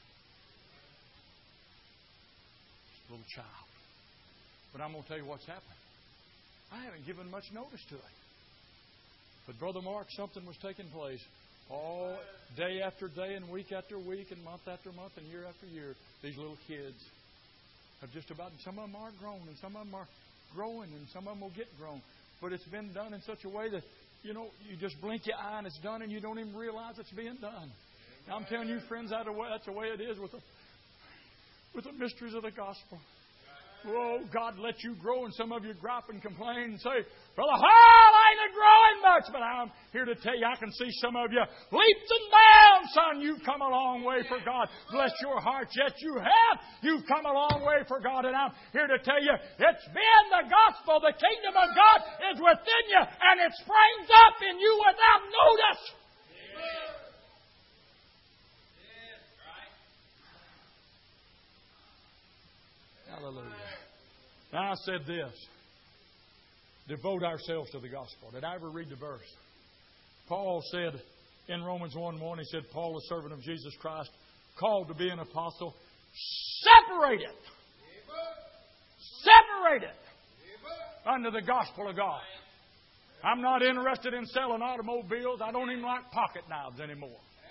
Just a little child. But I'm going to tell you what's happened. I haven't given much notice to it. But Brother Mark, something was taking place. All day after day and week after week and month after month and year after year, these little kids have just about, some of them are grown and some of them are growing and some of them will get grown. But it's been done in such a way that, you just blink your eye and it's done and you don't even realize it's being done. Now, I'm telling you, friends, that's the way it is with the mysteries of the gospel. Oh, God let you grow, and some of you gripe and complain and say, Brother Hall, I ain't growing much. But I'm here to tell you, I can see some of you leaps and bounds, son. You've come a long way for God. Bless your heart. Yes, you have. You've come a long way for God. And I'm here to tell you, it's been the gospel. The kingdom of God is within you, and it springs up in you without notice. Hallelujah. Now I said this. Devote ourselves to the gospel. Did I ever read the verse? Paul said in Romans 1:1, he said, Paul, a servant of Jesus Christ, called to be an apostle, separated under the gospel of God. I'm not interested in selling automobiles. I don't even like pocket knives anymore.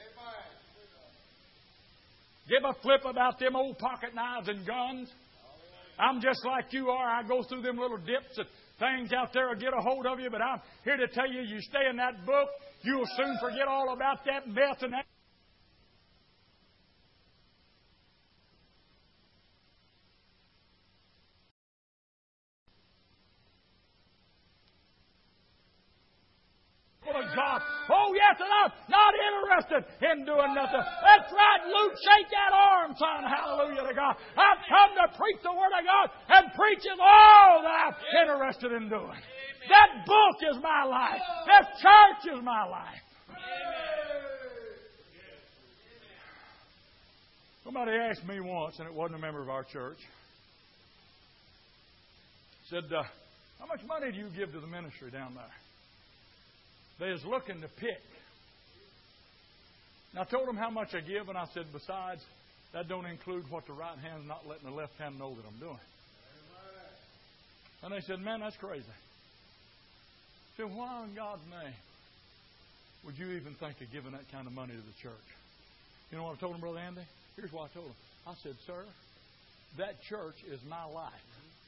Give a flip about them old pocket knives and guns. I'm just like you are. I go through them little dips and things out there will get a hold of you. But I'm here to tell you, you stay in that book, you'll soon forget all about that mess and that. God. Oh, yes, and I'm not interested in doing nothing. That's right, Luke. Shake that arm, son. Hallelujah to God. I've come to preach the Word of God, and preach is all that I'm interested in doing. That book is my life. That church is my life. Somebody asked me once, and it wasn't a member of our church, said, how much money do you give to the ministry down there? They was looking to pick. And I told them how much I give, and I said, besides, that don't include what the right hand's not letting the left hand know that I'm doing. And they said, man, that's crazy. I said, why in God's name would you even think of giving that kind of money to the church? You know what I told them, Brother Andy? Here's what I told them. I said, sir, that church is my life.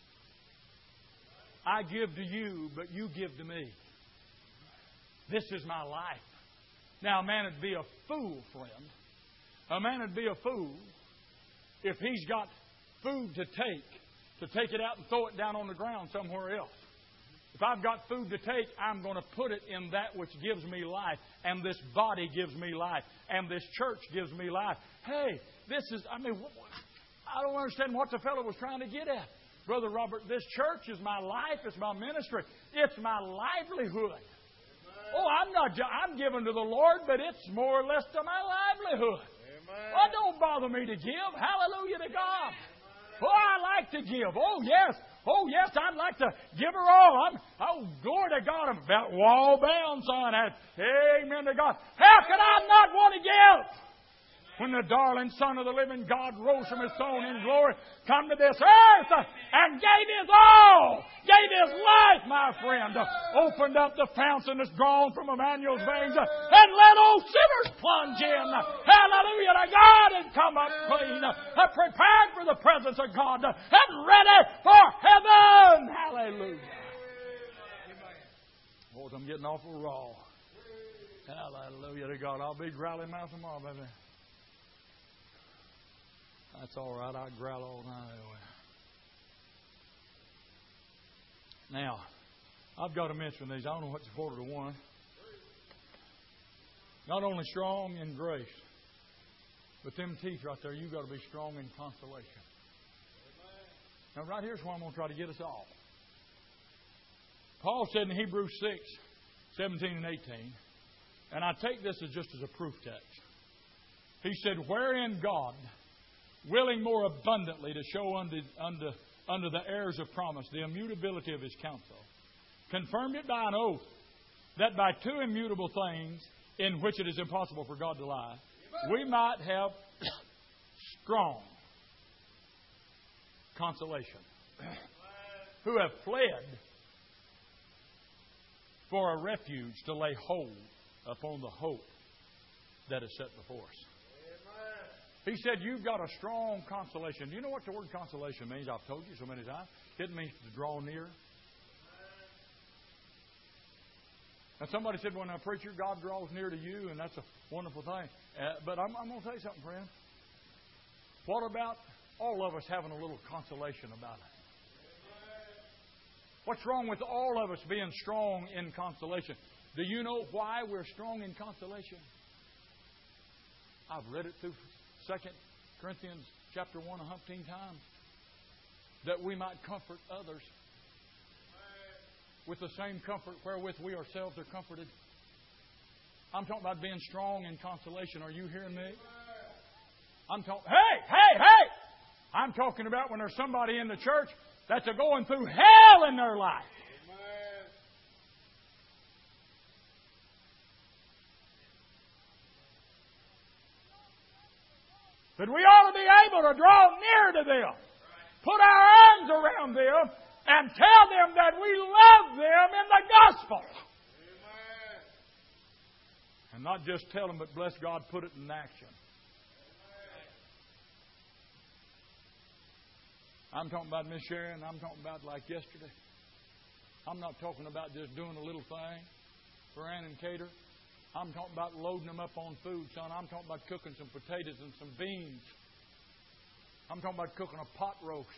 I give to you, but you give to me. This is my life. Now, a man would be a fool, friend. A man would be a fool if he's got food to take it out and throw it down on the ground somewhere else. If I've got food to take, I'm going to put it in that which gives me life. And this body gives me life. And this church gives me life. Hey, I don't understand what the fellow was trying to get at. Brother Robert, this church is my life. It's my ministry. It's my livelihood. Oh, I'm giving to the Lord, but it's more or less to my livelihood. Well, don't bother me to give. Hallelujah to God. Oh, I like to give. Oh, yes, I'd like to give her all. Glory to God. I'm about wall bound, son. Amen to God. How can I not want to give? When the darling Son of the living God rose from His throne in glory, come to this earth and gave His all, gave His life, my friend, opened up the fountain that's drawn from Emmanuel's veins and let old sinners plunge in. Hallelujah to God, and come up clean, prepared for the presence of God and ready for heaven. Hallelujah. Oh, the I'm getting awful raw. Hallelujah to God. I'll be growling mouth tomorrow, baby. That's all right. I growl all night anyway. Now, I've got to mention these. I don't know what's a quarter to one. Not only strong in grace, but them teeth right there, you've got to be strong in consolation. Now, right here's where I'm going to try to get us all. Paul said in Hebrews 6, 17 and 18, and I take this as just as a proof text. He said, wherein God, willing more abundantly to show unto the heirs of promise the immutability of His counsel, confirmed it by an oath, that by two immutable things in which it is impossible for God to lie, we might have strong consolation, who have fled for a refuge to lay hold upon the hope that is set before us. He said, you've got a strong consolation. Do you know what the word consolation means? I've told you so many times. It means to draw near. And somebody said, well, now, preacher, God draws near to you, and that's a wonderful thing. But I'm going to tell you something, friend. What about all of us having a little consolation about it? What's wrong with all of us being strong in consolation? Do you know why we're strong in consolation? I've read it through 2 Corinthians chapter 1 a umpteen times. That we might comfort others with the same comfort wherewith we ourselves are comforted. I'm talking about being strong in consolation. Are you hearing me? I'm talking, hey! I'm talking about when there's somebody in the church that's going through hell in their life. But we ought to be able to draw near to them, put our arms around them, and tell them that we love them in the gospel. Amen. And not just tell them, but bless God, put it in action. I'm talking about Miss Sharon. I'm talking about like yesterday. I'm not talking about just doing a little thing for Ann and Cater. I'm talking about loading them up on food, son. I'm talking about cooking some potatoes and some beans. I'm talking about cooking a pot roast.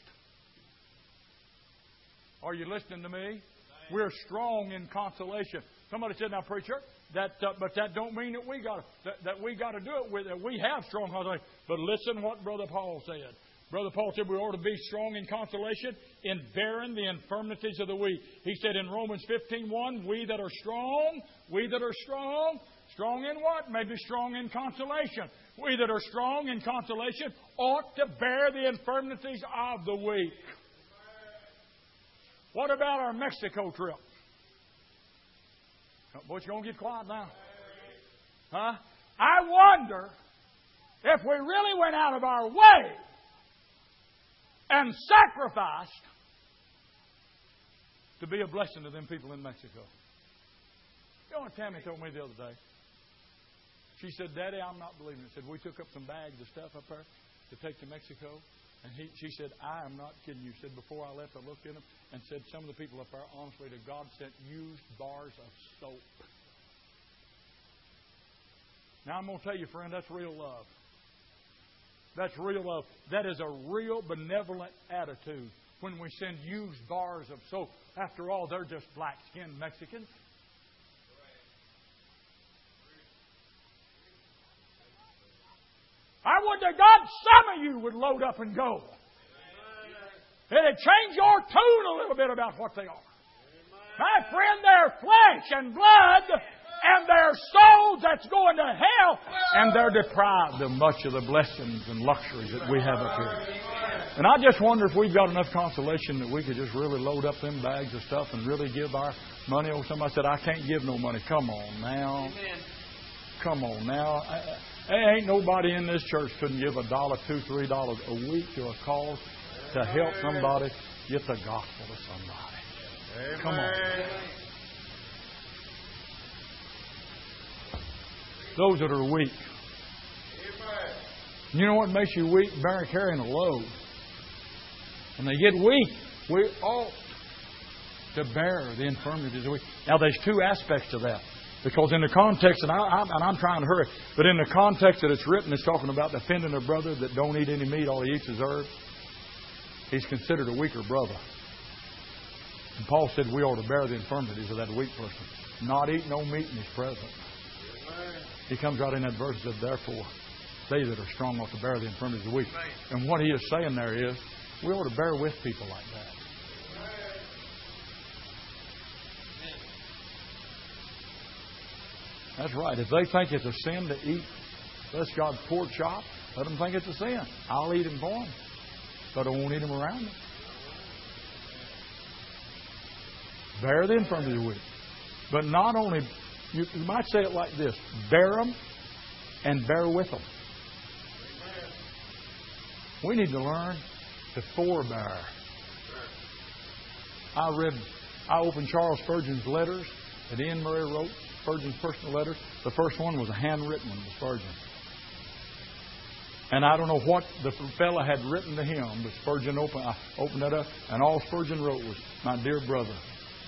Are you listening to me? We're strong in consolation. Somebody said, "Now, preacher, but that don't mean that we got to do it with. That we have strong consolation." But listen, what Brother Paul said. Brother Paul said we ought to be strong in consolation in bearing the infirmities of the weak. He said in Romans 15:1, we that are strong, strong in what? Maybe strong in consolation. We that are strong in consolation ought to bear the infirmities of the weak. What about our Mexico trip? Boy, you're going to get quiet now. Huh? I wonder if we really went out of our way and sacrificed to be a blessing to them people in Mexico. You know what Tammy told me the other day? She said, "Daddy, I'm not believing it." Said, we took up some bags of stuff up there to take to Mexico. And she said, "I am not kidding you." She said, "Before I left, I looked in them and said, some of the people up there, honestly to God, sent used bars of soap." Now, I'm going to tell you, friend, that's real love. That's real love. That is a real benevolent attitude when we send used bars of soap. After all, they're just black-skinned Mexicans. I would to God some of you would load up and go. It'd change your tune a little bit about what they are. My friend, they're flesh and blood, and they're souls that's going to hell, and they're deprived of much of the blessings and luxuries that we have up here. And I just wonder if we've got enough consolation that we could just really load up them bags of stuff and really give our money. Or somebody said, "I can't give no money." Come on now. Come on now. Ain't nobody in this church couldn't give $1, $2, $3 a week to a cause to help somebody get the gospel to somebody. Amen. Come on. Those that are weak. Amen. You know what makes you weak? Carrying a load. When they get weak, we all. to bear the infirmities of the weak. Now, there's two aspects to that. Because in the context, and I'm trying to hurry, but in the context that it's written, it's talking about defending a brother that don't eat any meat, all he eats is herbs. He's considered a weaker brother. And Paul said we ought to bear the infirmities of that weak person. Not eat no meat in his presence. He comes out in that verse and said, therefore, they that are strong ought to bear the infirmities of the weak. And what he is saying there is, we ought to bear with people like that. That's right. If they think it's a sin to eat bless God pork chop, let them think it's a sin. I'll eat them for them, but I won't eat them around me. Bear the infirmity of the weak. But not only, you might say it like this, bear them and bear with them. We need to learn to forbear. I opened Charles Spurgeon's letters that Ian Murray wrote, Spurgeon's personal letters. The first one was a handwritten one to Spurgeon. And I don't know what the fellow had written to him, but Spurgeon I opened it up, and all Spurgeon wrote was, my dear brother.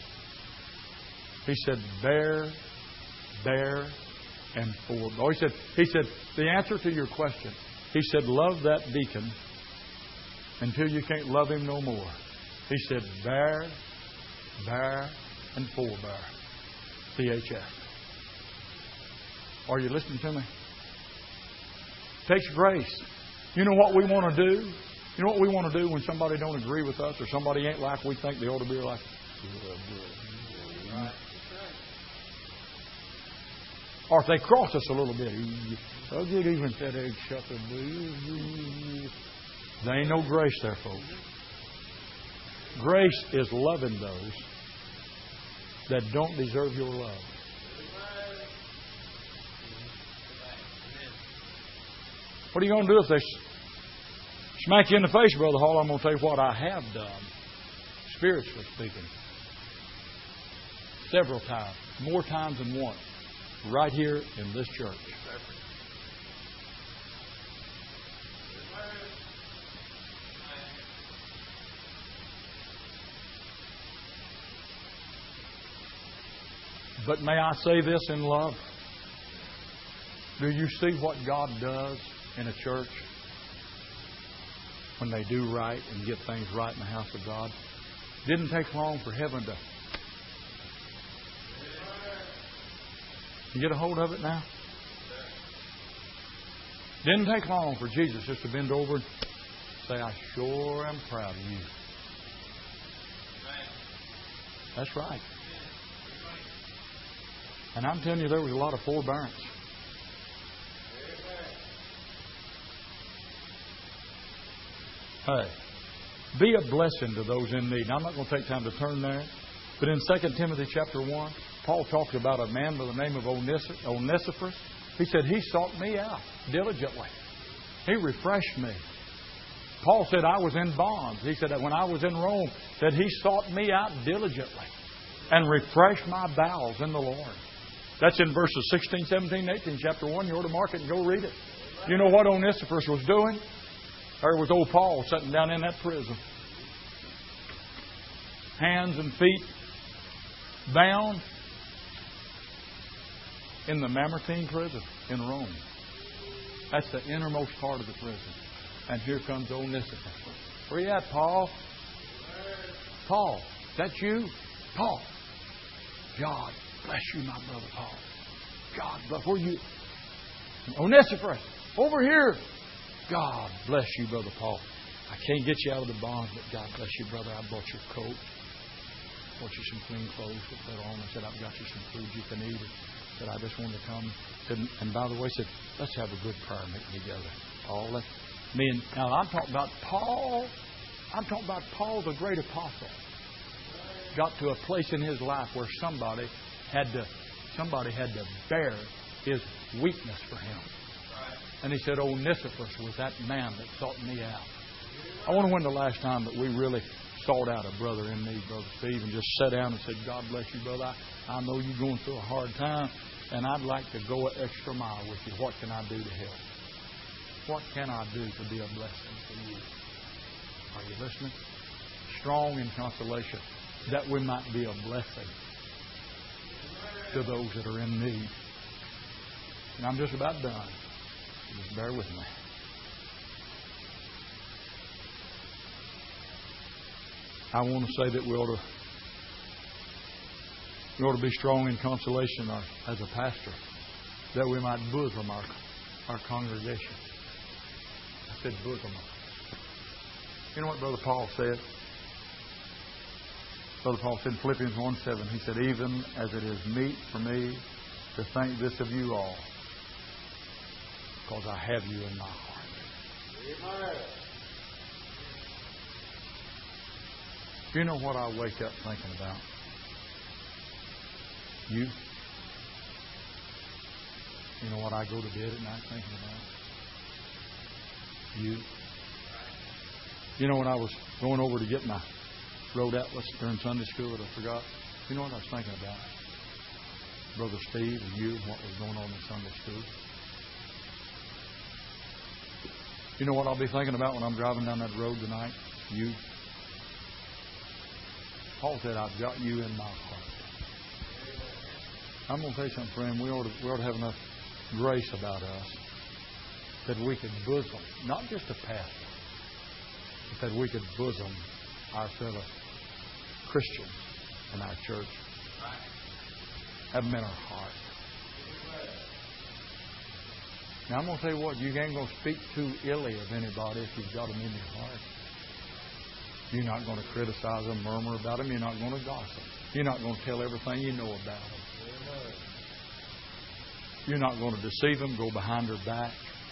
He said, bear, and forbear. Oh, he said, the answer to your question, he said, love that deacon until you can't love him no more. He said, bear, and forbear. CHF. Are you listening to me? Takes grace. You know what we want to do? You know what we want to do when somebody don't agree with us or somebody ain't like we think they ought to be like? Right. Or if they cross us a little bit, I'll get even that egg shuffle. There ain't no grace there, folks. Grace is loving those that don't deserve your love. What are you going to do if they smack you in the face, Brother Hall? I'm going to tell you what I have done, spiritually speaking. Several times, more times than once, right here in this church. But may I say this in love? Do you see what God does in a church when they do right and get things right in the house of God? Didn't take long for heaven to... You get a hold of it now? Didn't take long for Jesus just to bend over and say, I sure am proud of you. That's right. And I'm telling you, there was a lot of forbearance. Hey, be a blessing to those in need. Now, I'm not going to take time to turn there. But in 2 Timothy chapter 1, Paul talks about a man by the name of Onesiphorus. He said, he sought me out diligently. He refreshed me. Paul said, I was in bonds. He said that when I was in Rome, that he sought me out diligently and refreshed my bowels in the Lord. That's in verses 16, 17, 18, chapter 1. You ought to mark it and go read it. You know what Onesiphorus was doing? There was old Paul sitting down in that prison. Hands and feet bound in the Mamertine prison in Rome. That's the innermost part of the prison. And here comes Onesiphorus. Where you at, Paul? Paul, that's you? Paul. God bless you, my brother Paul. God bless. Where you? Onesiphorus, over here. God bless you, brother Paul. I can't get you out of the bonds, but God bless you, brother. I bought your coat. Bought you some clean clothes to put on. I said, I've got you some food you can eat. I said, I just wanted to come. And by the way, I said, let's have a good prayer meeting together. Paul, now I'm talking about Paul. I'm talking about Paul, the great apostle. Got to a place in his life where somebody had to bear his weakness for him. And he said, Onesiphorus was that man that sought me out. I wonder when the last time that we really sought out a brother in need, Brother Steve, and just sat down and said, God bless you, brother. I know you're going through a hard time, and I'd like to go an extra mile with you. What can I do to help? What can I do to be a blessing to you? Are you listening? Strong in consolation. that we might be a blessing to those that are in need. And I'm just about done. Just bear with me. I want to say that we ought to be strong in consolation as a pastor, that we might bosom our congregation. I said bosom. You know what Brother Paul said? Brother Paul said in Philippians 1:7, he said, even as it is meet for me to think this of you all, because I have you in my heart. Amen. You know what I wake up thinking about? You. You know what I go to bed at night thinking about? You. You know when I was going over to get my road atlas during Sunday school that I forgot? You know what I was thinking about? Brother Steve and you, what was going on in Sunday school. You know what I'll be thinking about when I'm driving down that road tonight? You. Paul said, I've got you in my heart. I'm going to tell you something, friend. We ought to have enough grace about us that we could bosom, not just a pastor, but that we could bosom our fellow Christians in our church. Have them in our heart. Now, I'm going to tell you what, you ain't going to speak too illy of anybody if you've got them in your heart. You're not going to criticize them, murmur about them. You're not going to gossip. You're not going to tell everything you know about them. You're not going to deceive them, go behind their back.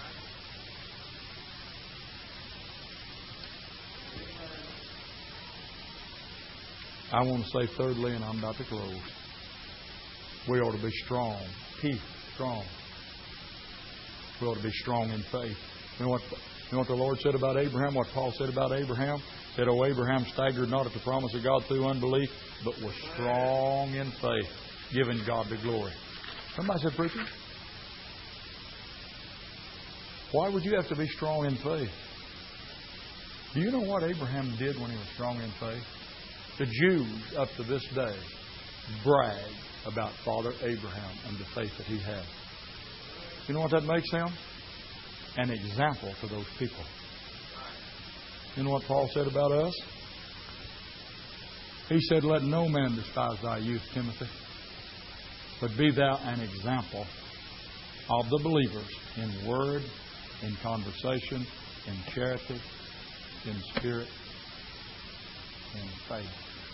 I want to say thirdly, and I'm about to close, we ought to be strong. Keep strong. We ought to be strong in faith. You know what the Lord said about Abraham? What Paul said about Abraham? He said, "Oh, Abraham staggered not at the promise of God through unbelief, but was strong in faith, giving God the glory." Somebody said, "Preacher, why would you have to be strong in faith?" Do you know what Abraham did when he was strong in faith? The Jews, up to this day, brag about Father Abraham and the faith that he had. You know what that makes him? An example to those people. You know what Paul said about us? He said, "Let no man despise thy youth, Timothy, but be thou an example of the believers in word, in conversation, in charity, in spirit, in faith."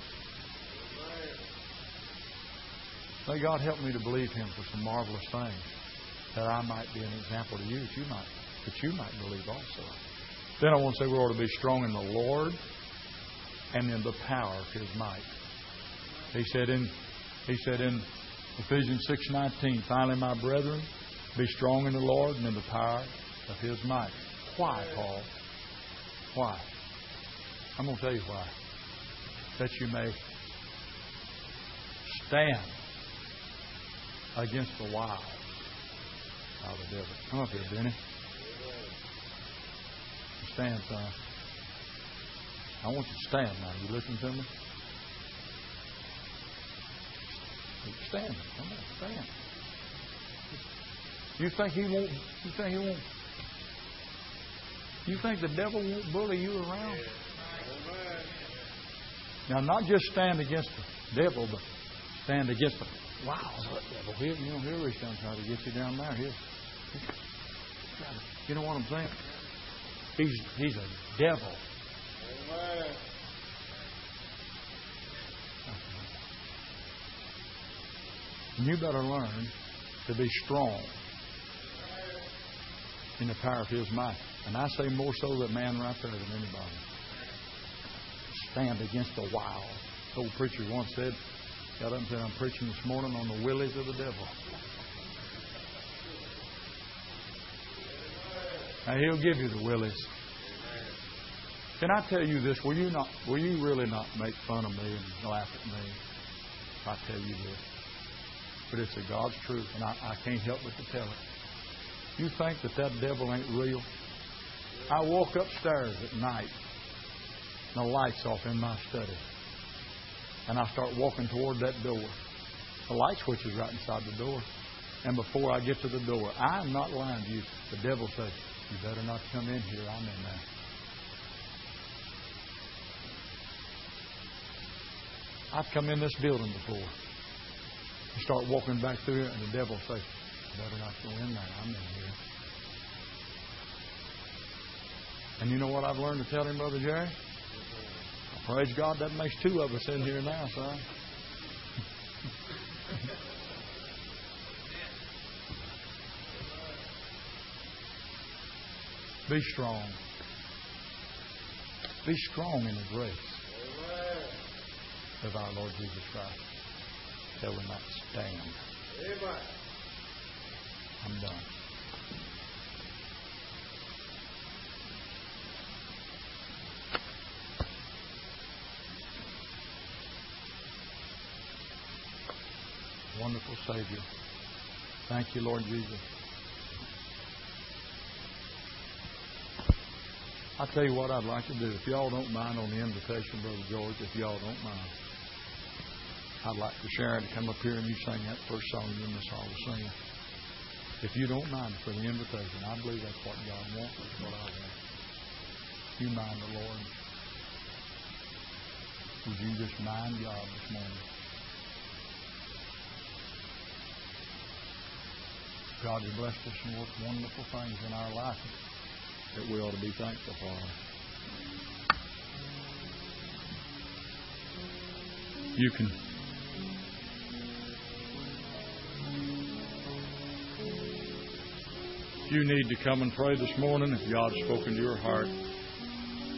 May God help me to believe Him for some marvelous things, that I might be an example to you, that you might believe also. Then I want to say we ought to be strong in the Lord and in the power of His might. He said in Ephesians 6:19, "Finally, my brethren, be strong in the Lord and in the power of His might." Why, Paul? Why? I'm going to tell you why. That you may stand against the wiles of the devil. Come up here, Benny. Stand, son. I want you to stand now. You listen to me? Stand. Come on, stand. You think he won't? You think the devil won't bully you around? Now, not just stand against the devil, but stand against the wiles of the devil. Here he's going to try to get you down there. Here. You know what I'm saying? He's a devil. Amen. And you better learn to be strong in the power of His might. And I say more so that man right there than anybody. Stand against the wiles. The old preacher once said, got up and said, "I'm preaching this morning on the willies of the devil." Now, he'll give you the willies. Can I tell you this? Will you really not make fun of me and laugh at me if I tell you this? But it's the God's truth, and I can't help but to tell it. You think that devil ain't real? I walk upstairs at night, and the light's off in my study. And I start walking toward that door. The light switch is right inside the door. And before I get to the door, I'm not lying to you. The devil says, you better not come in here. I'm in there. I've come in this building before. You start walking back through it, and the devil says, you better not go in there. I'm in here. And you know what I've learned to tell him, Brother Jerry? Praise God, that makes two of us in here now, son. Be strong. Be strong in the grace of our Lord Jesus Christ. Tell him not to stand. I'm done. Wonderful Savior. Thank you, Lord Jesus. I'll tell you what I'd like to do. If y'all don't mind on the invitation, Brother George, if y'all don't mind, I'd like for Sharon to come up here and you sing that first song you and Miss Hall was singing. If you don't mind for the invitation, I believe that's what God wants. That's what I want. You mind the Lord. Would you just mind God this morning? God has blessed us and worked wonderful things in our life that we ought to be thankful for. You can if you need to come and pray this morning, if God has spoken to your heart,